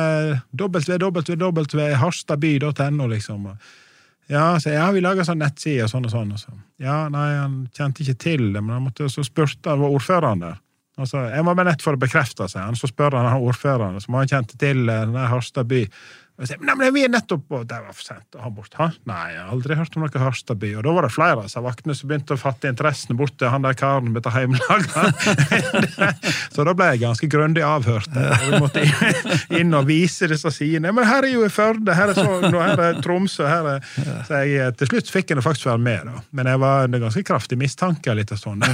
www.harstadby.no liksom. Ja, så ja, vi lager sånn nettside og sånn og sånn. Og så. Ja, nei, han kjente ikke til det, men han måtte så spørre, han var ordføreren der. Altså, jeg var bare nett for å bekrefte seg. Så spør han ordføreren, som han kjente til denne Harstadby. Og jeg sier, nei, men vi nettopp på, det var for sent, og han bort, hæ? Nei, jeg har aldri hørt om noe Harstadby. Og da var det flere av vaktene som begynte å fatte interessen bort til han der karen med heimelaget. Så da ble jeg ganske grundig avhørt. Og vi måtte inn og vise disse sidene. Men her jo i Førde, her Sogn, og her Tromsø, Så jeg til slutt fikk jeg faktisk være med da. Men jeg var en ganske kraftig mistanke litt og sånn.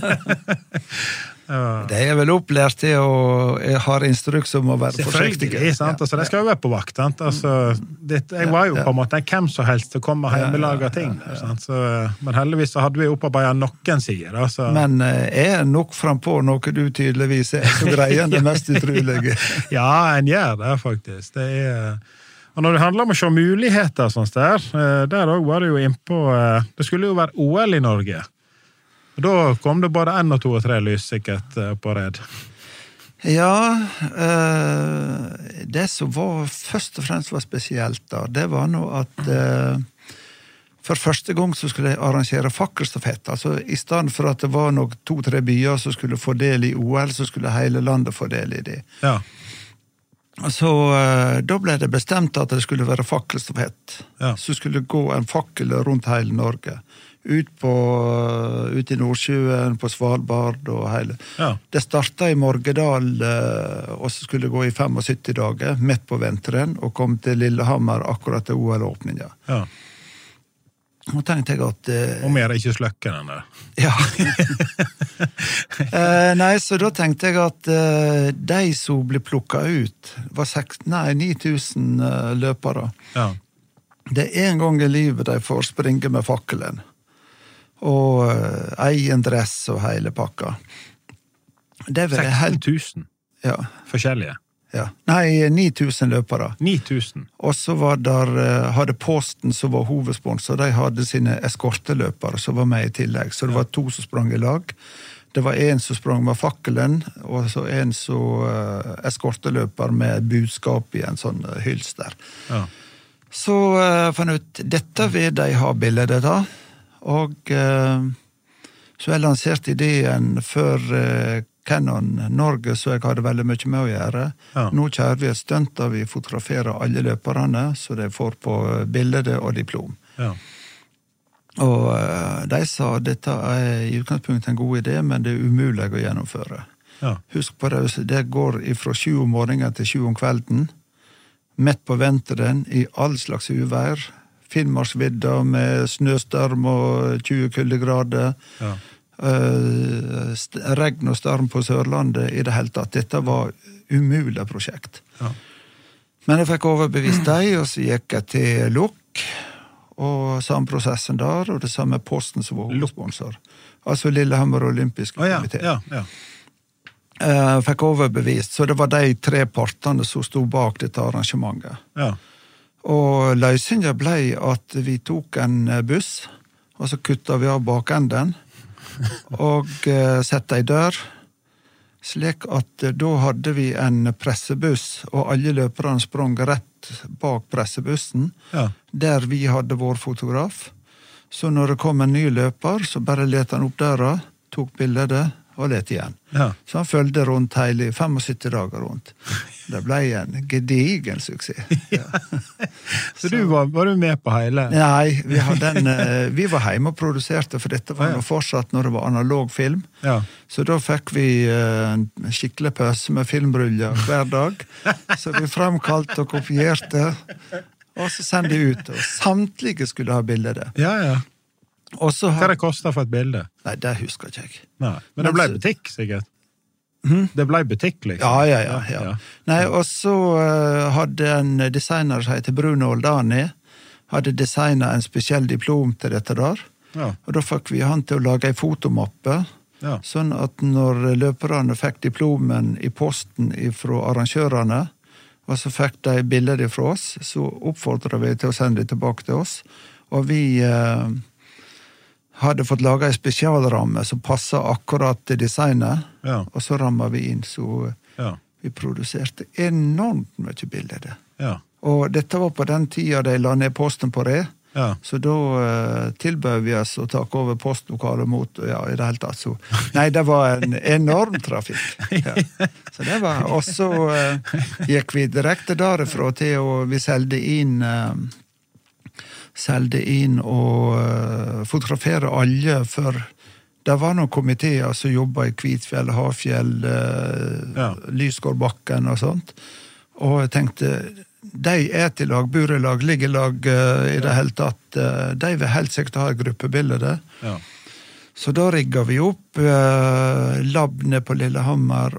Det vel opplært til, og jeg har instruks om å være forsiktig. Selvfølgelig, sant? Altså, det skal jo være på vakt, sant? Altså, jeg var jo på en måte en hvem som helst til å komme og hjemmelaga ting. Sant? Så, men heldigvis så hadde vi opparbeidet noen sider. Altså. Men er nok frempå noe du tydeligvis så greier det mest utrolige? Ja, en gjør det faktisk. Det og når det handler om å se muligheter sånn der også var det jo innpå, det skulle jo være OL i Norge. Og da kom det både 1, 2 og 3 lys sikkert på redd. Ja, det som var først og fremst var spesielt da, det var nå at for første gang så skulle jeg arrangere fakkelstafett. Altså i stedet for at det var nok 2-3 byer som skulle få del i OL, så skulle hele landet få del i det. Ja. Så da ble det bestemt at det skulle være fakkelstafett. Ja. Så skulle det gå en fakkel rundt hele Norge. Ut i Nordsjøen, på Svalbard og hele. Ja. Det startet i Morgedal, og så skulle det gå i 75 dager, midt på vinteren, og kom til Lillehammer akkurat til OL-åpningen. Ja. Og tenkte jeg at... Om jeg ikke sløkker den der. Ja. Nei, så da tenkte jeg at de som ble plukket ut, var 9000 løpere. Ja. Det en gang i livet de får springe med fakkelen. Og egen dress og hele pakka. 16 000 ja. Forskjellige? Ja. Nei, 9000 løpere. 9000? Og så var hadde Posten som var hovedsponsor, de hadde sine eskorteløpere som var med i tillegg, så det var 2 som sprang i lag. Det var en som sprang med fakkelen, og så en som eskorteløper med budskap i en sånn hylster. Ja. Så fann jeg ut, dette vil de ha bildet da, og så jeg lanserte ideen for Canon Norge, så jeg hadde veldig mye med å gjøre. Ja. Nå kjører vi et stunt der vi fotograferer alle løperne, så de får på bilde og diplom. Ja. Og de sa at dette i utgangspunktet en god idé, men det umulig å gjennomføre. Ja. Husk på det, det går fra 7 om morgenen til 7 om kvelden, midt på vinteren, i all slags uvær, Finnmarksvidda med snøstorm og 20 kuldegrader, ja. Regn og storm på Sørlandet i det hele tatt. Dette var umulig prosjekt. Ja. Men jeg fikk overbevist deg, og så gikk jeg til LUK, og samme prosessen der, og det samme Posten som var hovedsponsor. Altså Lillehammer Olympiske Komité. Ja, ja. Fikk overbevist, så det var de 3 partene som stod bak dette arrangementet. Ja. Og løsningen ble at vi tok en buss, og så kuttet vi av bakenden, og sette en dør, slik at da hadde vi en pressebuss, og alle løperne sprang rett bak pressebussen, ja. Der vi hadde vår fotograf. Så når det kom en ny løper, så bare lette han opp døra, tok bildet, og lette igjen. Ja. Så han følgde rundt hele 75 dager rundt. Det ble en gedigen suksess. Ja. Så du var du med på hele? Nei, vi var hjemme og produserte, for dette var fortsatt når det var analog film. Ja. Så da fikk vi en skikkelig pøse med filmruller hver dag. Så vi fremkalte og kopierte, og så sendte vi ut, og samtlige skulle ha bildet. Ja, ja. Hva det kostet for et bilde? Nei, det husker ikke jeg. Nei, men det ble butikk, sikkert. Det ble butikk, liksom. Ja. Nei, og så hadde en designer som heter Bruno Oldani, hadde designet en spesiell diplom til dette der. Ja. Og da fikk vi han til å lage en fotomappe, sånn at når løperne fikk diplomen i posten fra arrangørene, og så fikk de bilder fra oss, så oppfordret vi til å sende det tilbake til oss. Og vi hadde fått laget en spesialramme som passet akkurat til designet, og så rammet vi inn, så vi produserte enormt mye bilder. Og dette var på den tiden de la ned posten på det, så da tilbød vi oss å ta over postlokalet mot, i det hele tatt. Så, nei, det var en enorm trafikk. Så det var, og så gikk vi direkte derifra til, og vi selte inn og fotografere alle, for det var noen komiteer som jobbet i Kvitfjell, Hafjell, Lysgårdbakken og sånt. Og jeg tenkte, de til lag, burelag, liggelag i det hele tatt, de vil helt sikkert ha et gruppebilde. Så da rigget vi opp labene på Lillehammer,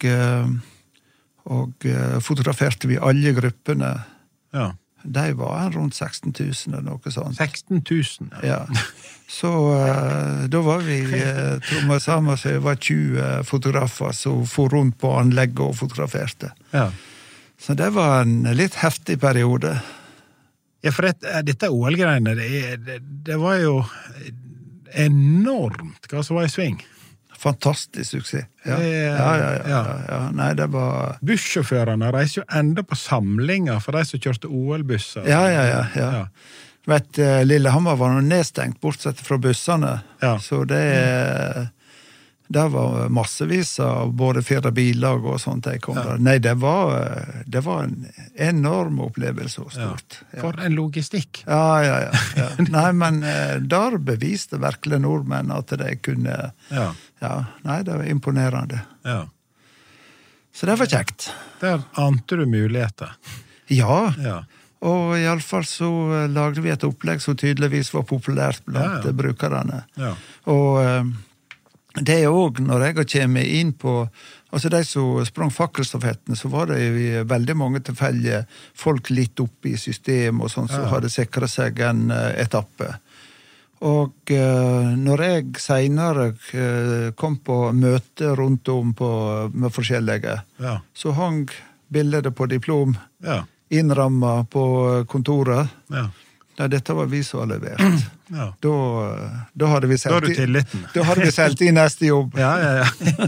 og fotograferte vi alle gruppene. De var rundt 16 000 eller noe sånt. 16 000? Ja. Så da var vi, tror vi sammen, så var 20 fotografer som for rundt på anlegget og fotograferte. Så det var en litt heftig periode. Ja, for dette OL-greiene, det var jo enormt hva som var i sving. Fantastisk suksess. Ja. Nei, det var... Bussjåførene reiser jo enda på samlinger for de som kjørte OL-busser. Ja. Vet, Lillehammer var noe nedstengt, bortsett fra bussene. Så det var massevis av både 4 bilag og sånt jeg kom der. Nei, det var en enorm opplevelse og stort. For en logistikk. Ja. Nei, men der beviste virkelig nordmenn at de kunne... Nei, det var imponerende. Så det var kjekt. Der ante du muligheter. Ja. Og i alle fall så lagde vi et opplegg som tydeligvis var populært blant brukerne. Og det også, når jeg kommer inn på, altså de som sprang fakkelstafettene, så var det i veldig mange tilfeller folk litt oppe i system og sånn, som hadde sikret seg en etappe. Og når jeg senere kom på møte rundt om med forskjellige, så hang bildet på diplom innrammet på kontoret. Dette var vi som hadde levert. Da hadde vi selv i neste jobb. Ja,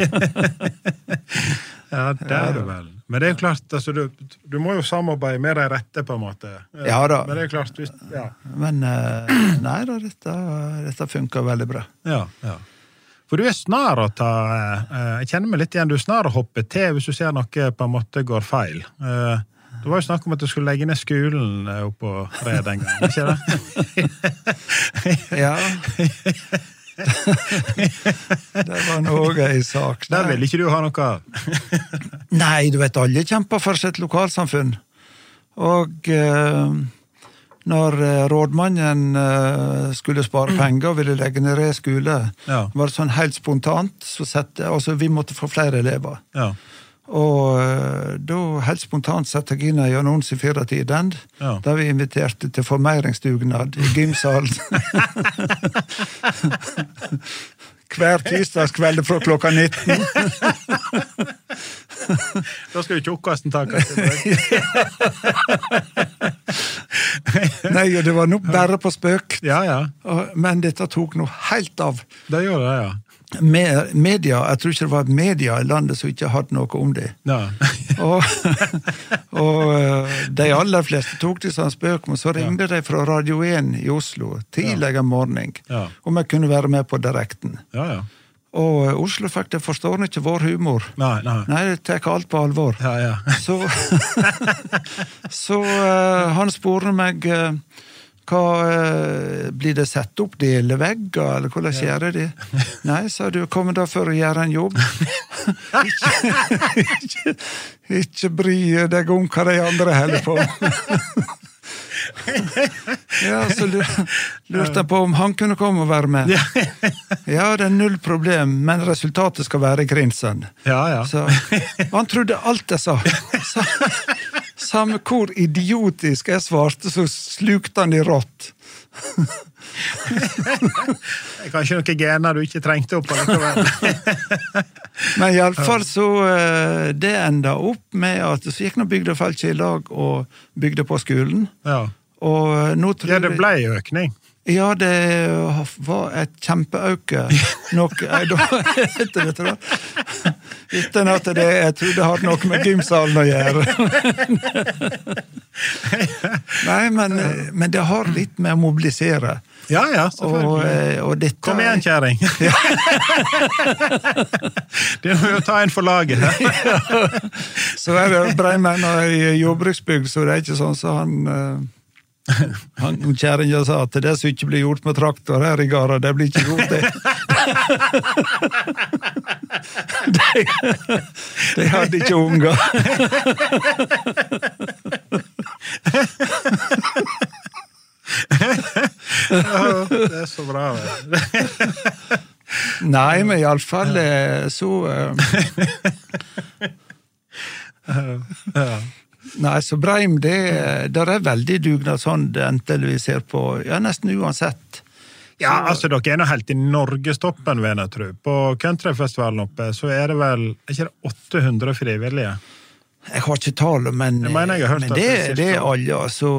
det det vel. Men det jo klart, altså, du må jo samarbeide med deg rette på en måte. Ja da. Men det klart, Men nei da, dette funker veldig bra. Ja. For du snar å ta, jeg kjenner meg litt igjen, du snar å hoppe til hvis du ser noe på en måte går feil. Det var jo snakk om at du skulle legge ned skolen oppe på Red en gang, ikke det? Ja. Det var noe i sak. Der vil ikke du ha noe av. Nei, du vet, alle kjemper for sitt lokalsamfunn. Og når rådmannen skulle spare penger og ville legge ned skole, var det sånn helt spontant, altså vi måtte få flere elever. Og da helt spontant satte jeg inn en annonse i 4-tiden, da vi inviterte til formeringsdugnad i gymsalen. Hver tirsdagskveld fra klokka 19. Da skal jo tjokkasten ta kanskje. Nei, det var nok bare på spøk. Ja. Men dette tok noe helt av. Det gjør det, ja. Media, jeg tror ikke det var et media i landet som ikke hadde noe om det. og de aller fleste tok det som spøk, men så ringte de fra Radio 1 i Oslo tidlig en morgen, om jeg kunne være med på direkten. Og Oslo fikk det forstår ikke vår humor. Nei, det tar alt på alvor. Så han spurte meg blir det sett opp delevegger, eller hvordan skjer det? Nei, sa du, kommer da for å gjøre en jobb? ikke bry deg om hva de andre heller på. Ja, så lurte jeg på om han kunne komme og være med. Ja, det 0 problem, men resultatet skal være grinsende. Ja. Så han trodde alt jeg sa. Samme hvor idiotisk jeg svarte, så slukte han i rått. Det er kanskje noen gener du ikke trengte opp allikevel. Men i alle fall så det enda opp med at så gikk nå bygdefeltet i lag og bygde på skolen. Ja. Og nå tror Ja, det ble økning. Ja, det var et kjempeøke. Uten at jeg tror det hadde noe med gymsalen å gjøre. Nei, men det har litt med å mobilisere. Ja, selvfølgelig. Og dette... Kom igjen, kjæring. Det må jo ta en for laget. Så det Breimenn i jordbruksbygd, så det ikke sånn, så kjæringen sa at det som ikke blir gjort med traktor her i Gara, det blir ikke godt det. De hadde ikke unger. Det så bra. Nei, men i alle fall så... Nei, så Breim, det veldig dugnad sånn, enten vi ser på, nesten uansett. Ja, altså, dere nå helt i Norgestoppen, vil jeg tro. På countryfestivalen oppe, så det vel, ikke det 800 frivillige? Jeg har ikke tale, men jeg har hørt det alle, altså.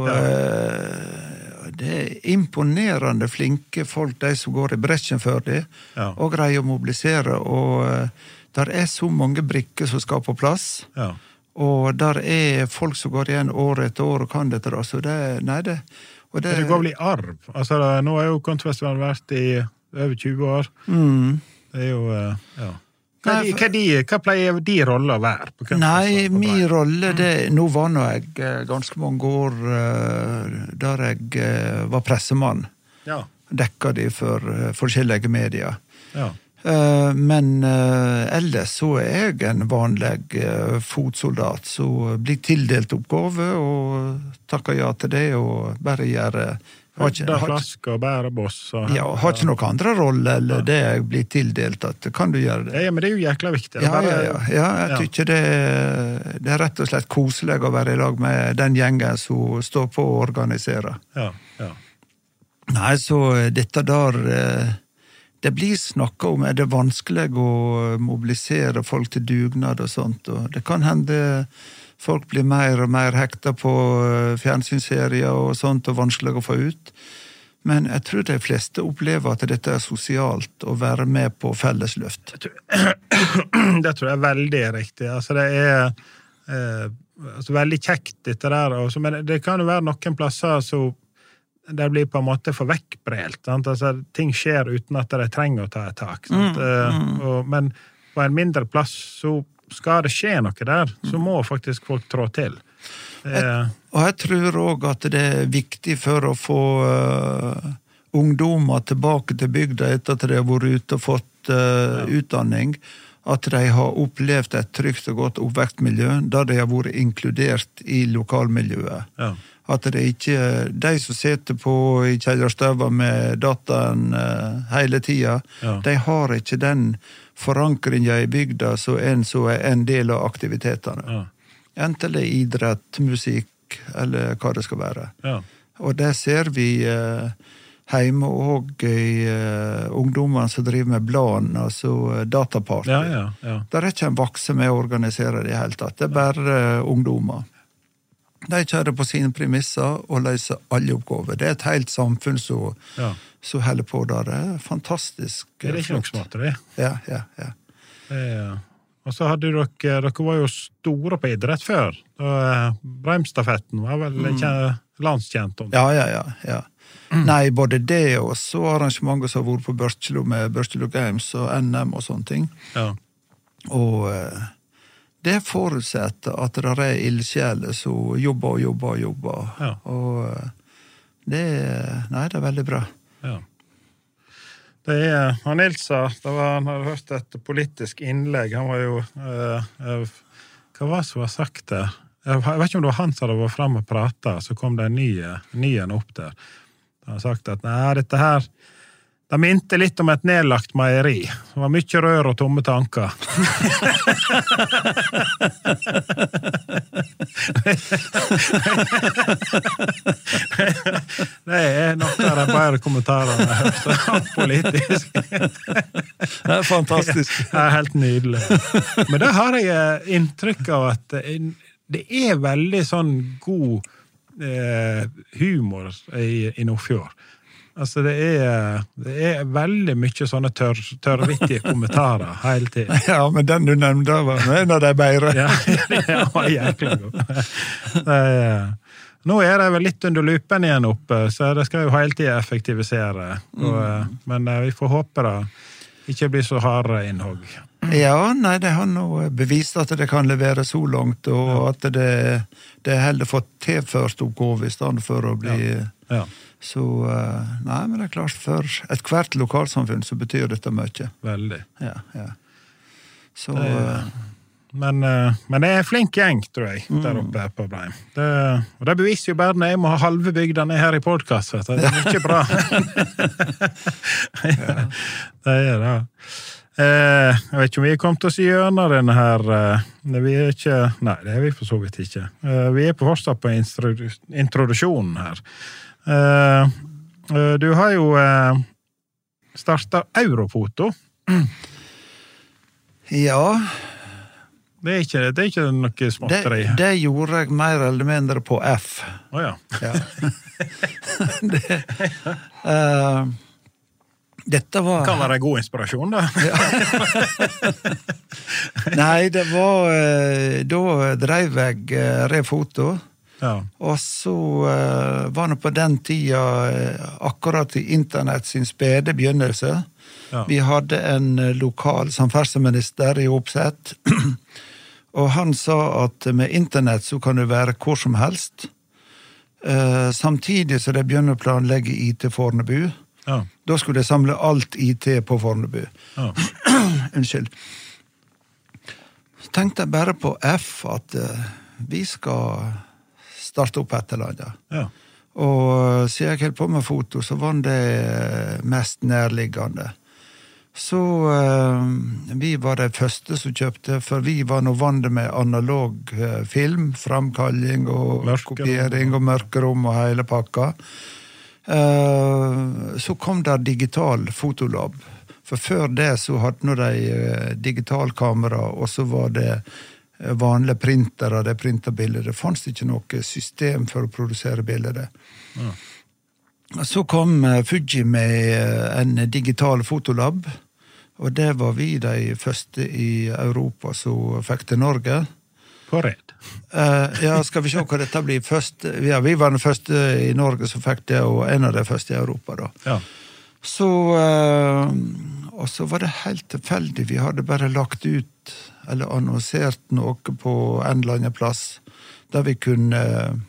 Det imponerende flinke folk, de som går i bresjen for det, og greier å mobilisere, og der så mange brikker som skal på plass. Ja. Og der folk som går igjen år etter år og kan dette, så det går vel i arv. Altså, nå jo countryfestivalen vært i over 20 år. Det jo, ja. Hva pleier de roller å være på countryfestivalen? Nei, min rolle, nå var nå jeg ganske mange år der jeg var pressemann. Ja. Dekket de for forskjellige medier. Ja. Men ellers så jeg en vanlig fotsoldat som blir tildelt oppgave og takker ja til det og bare gjør flasker og bære boss ja, har ikke noen andre rolle eller det jeg blir tildelt at kan du gjøre det ja, men det jo jækla viktig ja, jeg tykker det rett og slett koselig å være i lag med den gjengen som står på å organisere nei, så dette der det blir snakket om, det vanskelig å mobilisere folk til dugnad og sånt, og det kan hende folk blir mer og mer hekta på fjernsynsserier og sånt, og vanskelig å få ut. Men jeg tror de fleste opplever at dette sosialt, å være med på fellesløft. Det tror jeg veldig riktig. Altså det altså veldig kjekt dette der, også, men det kan jo være noen plasser så det blir på en måte for vekkbrelt. Altså, ting skjer uten at de trenger å ta et tak. Men på en mindre plass så skal det skje noe der, så må faktisk folk trå til. Og jeg tror også at det viktig for å få ungdommer tilbake til bygda etter at de har vært ute og fått utdanning, at de har opplevd et trygt og godt oppvekstmiljø, der de har vært inkludert i lokalmiljøet. Ja. At det ikke, de som sitter på i kjellerstøver med dataen hele tida, de har ikke den forankringen i bygda så en del av aktivitetene. Ja. Enten det idrett, musikk, eller hva det skal være. Ja. Og det ser vi hjemme og i ungdommene som driver med bladen, altså dataparty. Ja. Der ikke en vokse med å organisere det helt tatt. Det bare ungdommer. De kjører på sine premisser og løser alle oppgaver. Det et helt samfunn som holder på der. Det fantastisk. Det ikke noe smart, det? Ja. Og så hadde dere var jo store på idrett før. Breimstafetten var vel landskjent om. Ja. Nei, både det og så arrangementer som har vært på Børkjelo med Børkjelo Games og NM og sånne ting. Ja. Og... det forutsetter at det ildsjeler som jobber. Ja. Og det er veldig bra. Ja. Han Nilsa, han hadde hørt et politisk innlegg, han var jo, hva var det som var sagt der? Jeg vet ikke om det var han som hadde vært frem og pratet, så kom det en ny opp der. Han har sagt at, nei, dette her, det minte litt om et nedlagt meieri. Det var mye rør og tomme tanker. Det noe av de bedre kommentarene jeg har hørt politisk. Det fantastisk. Det helt nydelig. Men da har jeg inntrykk av at det veldig sånn god humor i Nordfjord. Altså det veldig mye sånne tørrvittige kommentarer hele tiden. Ja, men den du nevnte var en av de bedre. Ja, det var jæklig god. Nå det vel litt under lupen igjen oppe, så det skal jo hele tiden effektivisere. Men vi får håpe det ikke blir så harde innhogg. Ja, nei, det har nå bevist at det kan levere så langt, og at det heller fått tilført oppgave i stedet for å bli... Ja. Så, nei, men det klart, for et hvert lokalsamfunn så betyr dette mye. Veldig. Ja. Så... Men det flink gjeng, tror jeg, der oppe på Breim. Og det beviser jo bare når jeg må ha halve bygdene her i podcast, vet du. Det mye bra. Det det. Jeg vet ikke om vi kommet oss gjennom denne her. Vi ikke... Nei, det vi for så vidt ikke. Vi på fortsatt på introdusjonen her. Du har jo startet Eurofoto. Ja. Det ikke noe småtteri. Det gjorde jeg mer eller mindre på F. Åja. Ja. Dette var... Kan være en god inspirasjon, da. Ja. Nei, det var... Da drev jeg Refoto. Ja. Og så var det på den tida akkurat i internett sin spede begynnelse. Ja. Vi hadde en lokal samferdselsminister i Oppsett, og han sa at med internett så kan det være hvor som helst. Samtidig så de begynner å planlegge IT Fornebu. Ja. Da skulle de samle alt IT på Fornebu. Ja. Unnskyld. Så tenkte jeg bare på F at vi skal starte opp et eller annet. Ja. Og siden jeg helt på med foto, så var det mest nærliggende. Så vi var de første som kjøpte, for vi var nå vant med analog film, framkalling og kopiering og mørkerom og hele pakka. Så kom det digital fotolab. For før det så hadde nå de digitalkamera, og så var det vanlige printere, det printet bilder. Det fanns ikke noe system for å produsere bilder. Ja. Så kom Fuji med en digital fotolab, og det var vi de første i Europa som fikk til Norge. På Red. Ja, skal vi se hva dette blir først. Ja, vi var den første i Norge som fikk det, og en av de første i Europa da. Ja. Så, og så var det helt tilfeldig. Vi hadde bare lagt ut, eller annonsert noe på en eller annen plass, der vi kunne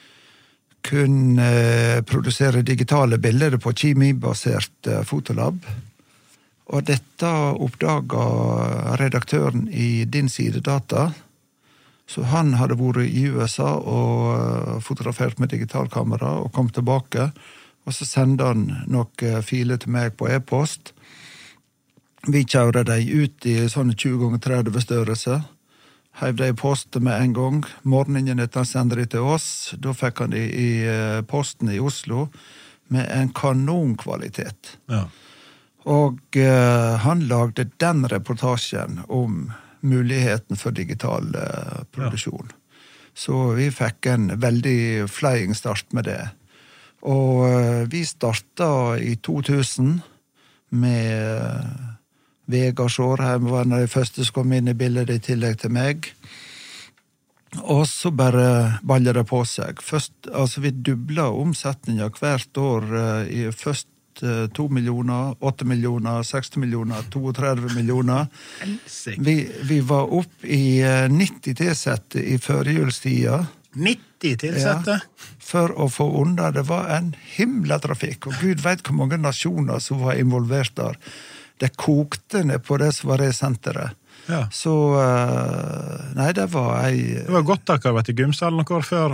produsere digitale bilder på Kimi-basert fotolab. Og dette oppdaget redaktøren i Din Sidedata, så han hadde vært i USA og fotografert med digitalkamera og kom tilbake, og så sendte han noen filer til meg på e-post. Vi kjørte dem ut i sånne 20x30 størrelse, heiv de i posten med en gang. Morgenen etter han sendte de til oss, da fikk han de i posten i Oslo med en kanonkvalitet. Ja. Og han lagde den reportasjen om muligheten for digital produksjon. Ja. Så vi fikk en veldig flying start med det. Og vi startet i 2000 med Vegard Sjårheim, var en av de første som kom inn i bildet i tillegg til meg. Og så bare baller det på seg. Først, altså vi dublet omsetningen hvert år i først 2 millioner, 8 millioner, 60 millioner, 32 millioner. Vi var opp i 90 tilsette i førjulstida. 90 tilsette? Ja, for å få unna. Det var en himla trafikk, og Gud vet hvor mange nasjoner som var involvert der. Det kokte ned på det som var det senteret. Så, nei, det var Det var godt dere har vært i gymsalen noen år før.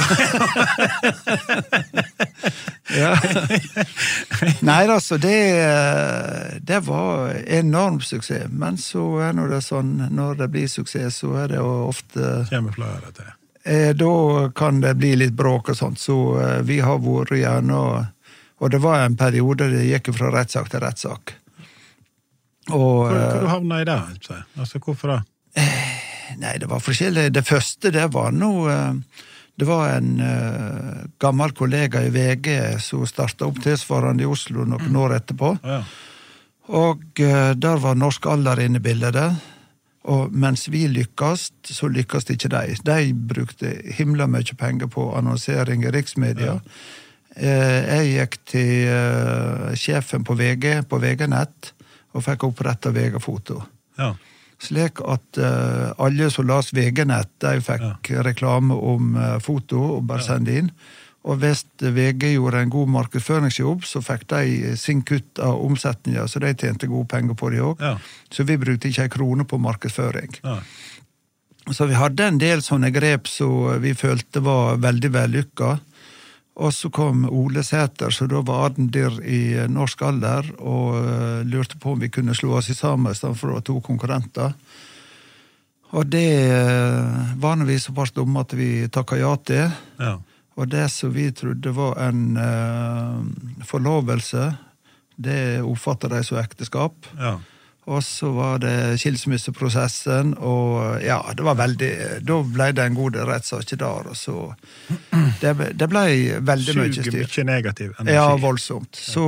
Ja. Nei, altså, det var enorm suksess. Men så det sånn, når det blir suksess, så det jo ofte... Kjemmer flere til. Da kan det bli litt bråk og sånt, så vi har vært gjerne, og det var en periode det gikk fra rettssak til rettssak. Hvor du havnet i det? Altså, hvorfor da? Nei, det var forskjellig. Det første, det var det var en gammel kollega i VG som startet opp tilsvarende i Oslo noen år etterpå. Og der var norsk alder inne i bildet. Og mens vi lykkast, så lykkast ikke de. De brukte himla mye penger på annonsering i riksmedia. Jeg gikk til sjefen på VG, på VG-nett, og fikk opprettet VG-foto. Slik at alle som las VG-nett, de fikk reklame om foto og bare sende inn. Og hvis VG gjorde en god markedsføringsjobb, så fikk de sin kutt av omsetningen, så de tjente gode penger på det også. Så vi brukte ikke en krone på markedsføring. Så vi hadde en del sånne grep som vi følte var veldig vellykket. Og så kom Ole Sæter, så da var Adendyr i norsk alder, og lurte på om vi kunne slå oss i sammen, i stedet for å ha 2 konkurrenter. Og det var når vi såpass dumme at vi takket ja til. Og det som vi trodde var en forlovelse, det oppfattet de som ekteskap. Og så var det skilsmisseprosessen, og ja, det var veldig, da ble det en god rettssak der, og så det ble veldig mye styrt. Mye negativ energi. Ja, voldsomt. Så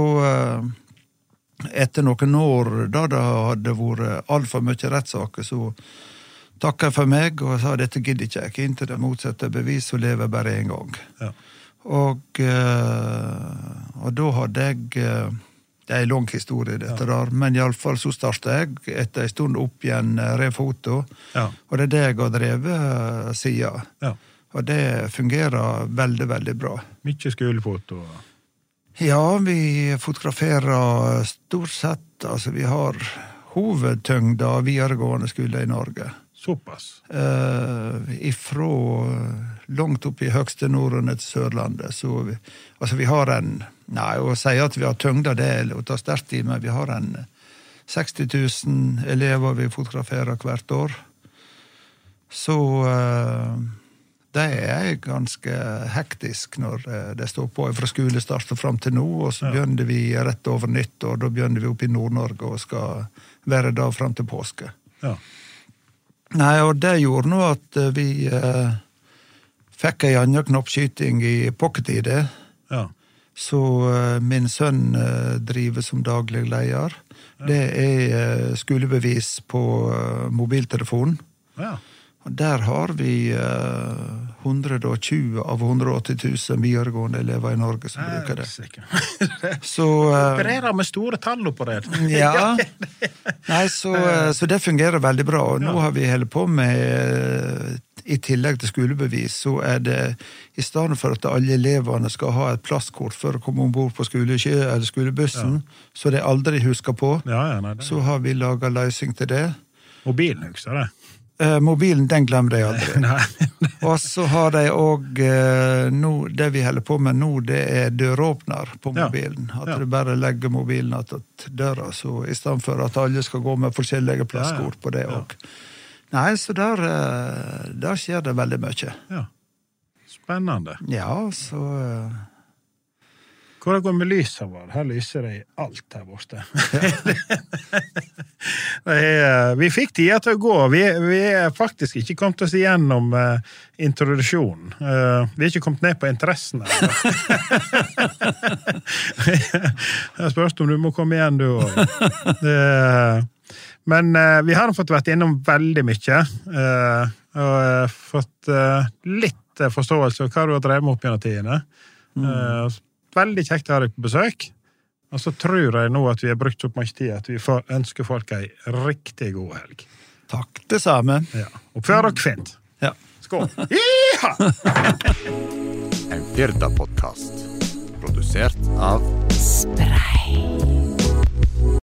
etter noen år, da det hadde vært alt for mye rettssaker, så takket jeg for meg, og sa dette gidder ikke jeg, inntil det motsatte bevis, så lever jeg bare en gang. Og da hadde jeg... Det en lang historie, dette der, men i alle fall så startet jeg etter en stund opp igjen Refoto, og det det jeg har drevet siden. Og det fungerer veldig, veldig bra. Mye skolefoto? Ja, vi fotograferer stort sett, altså vi har hovedtyngda av videregående skole i Norge. Såpass? Ifra langt opp i høgste Norden til Sørlandet, så vi har en, nei, å si at vi har tyngda det, å ta sterkt i, men vi har en 60 000 elever vi fotograferer hvert år. Så det ganske hektisk når det står på fra skolestart og frem til nå, og så begynner vi rett over nytt, og da begynner vi opp i Nord-Norge og skal være da frem til påske. Nei, og det gjorde nå at vi fikk en annen knoppskyting i pocket-ID. Så min sønn driver som daglig leder. Det skolebevis på mobiltelefon. Og der har vi 120 av 180 000 videregående elever i Norge som bruker det. Så opererer med store tall på det. Ja. Nei, så det fungerer veldig bra. Og nå har vi holdt på med, i tillegg til skolebevis, så det, i stedet for at alle eleverne skal ha et plastkort for å komme ombord på skolebussen, så det aldri husker på, så har vi laget løsning til det. Mobilen husker det? Mobilen, den glemmer jeg aldri. Og så har de også, det vi holder på med nå, det døråpner på mobilen. At du bare legger mobilen til døra, så i stedet for at alle skal gå med forskjellige plastkort på det også. Nei, så der skjer det veldig mye. Spennende. Ja, så... Hvor det går med lyset vår? Her lyser det i alt her borte. Vi fikk tida til å gå. Vi faktisk ikke kommet oss igjennom introduksjonen. Vi ikke kommet ned på interessen. Jeg spørste om du må komme igjen, du også. Men vi har fått vært innom veldig mye, og fått litt forståelse av hva du har drevet med opp gjennom tidene. Veldig kjekt å ha deg på besøk, og så tror jeg nå at vi har brukt opp mye tid, at vi ønsker folk en riktig god helg. Takk, det samme. Oppfør dere fint. Skål! En Firda-podcast, produsert av Spray.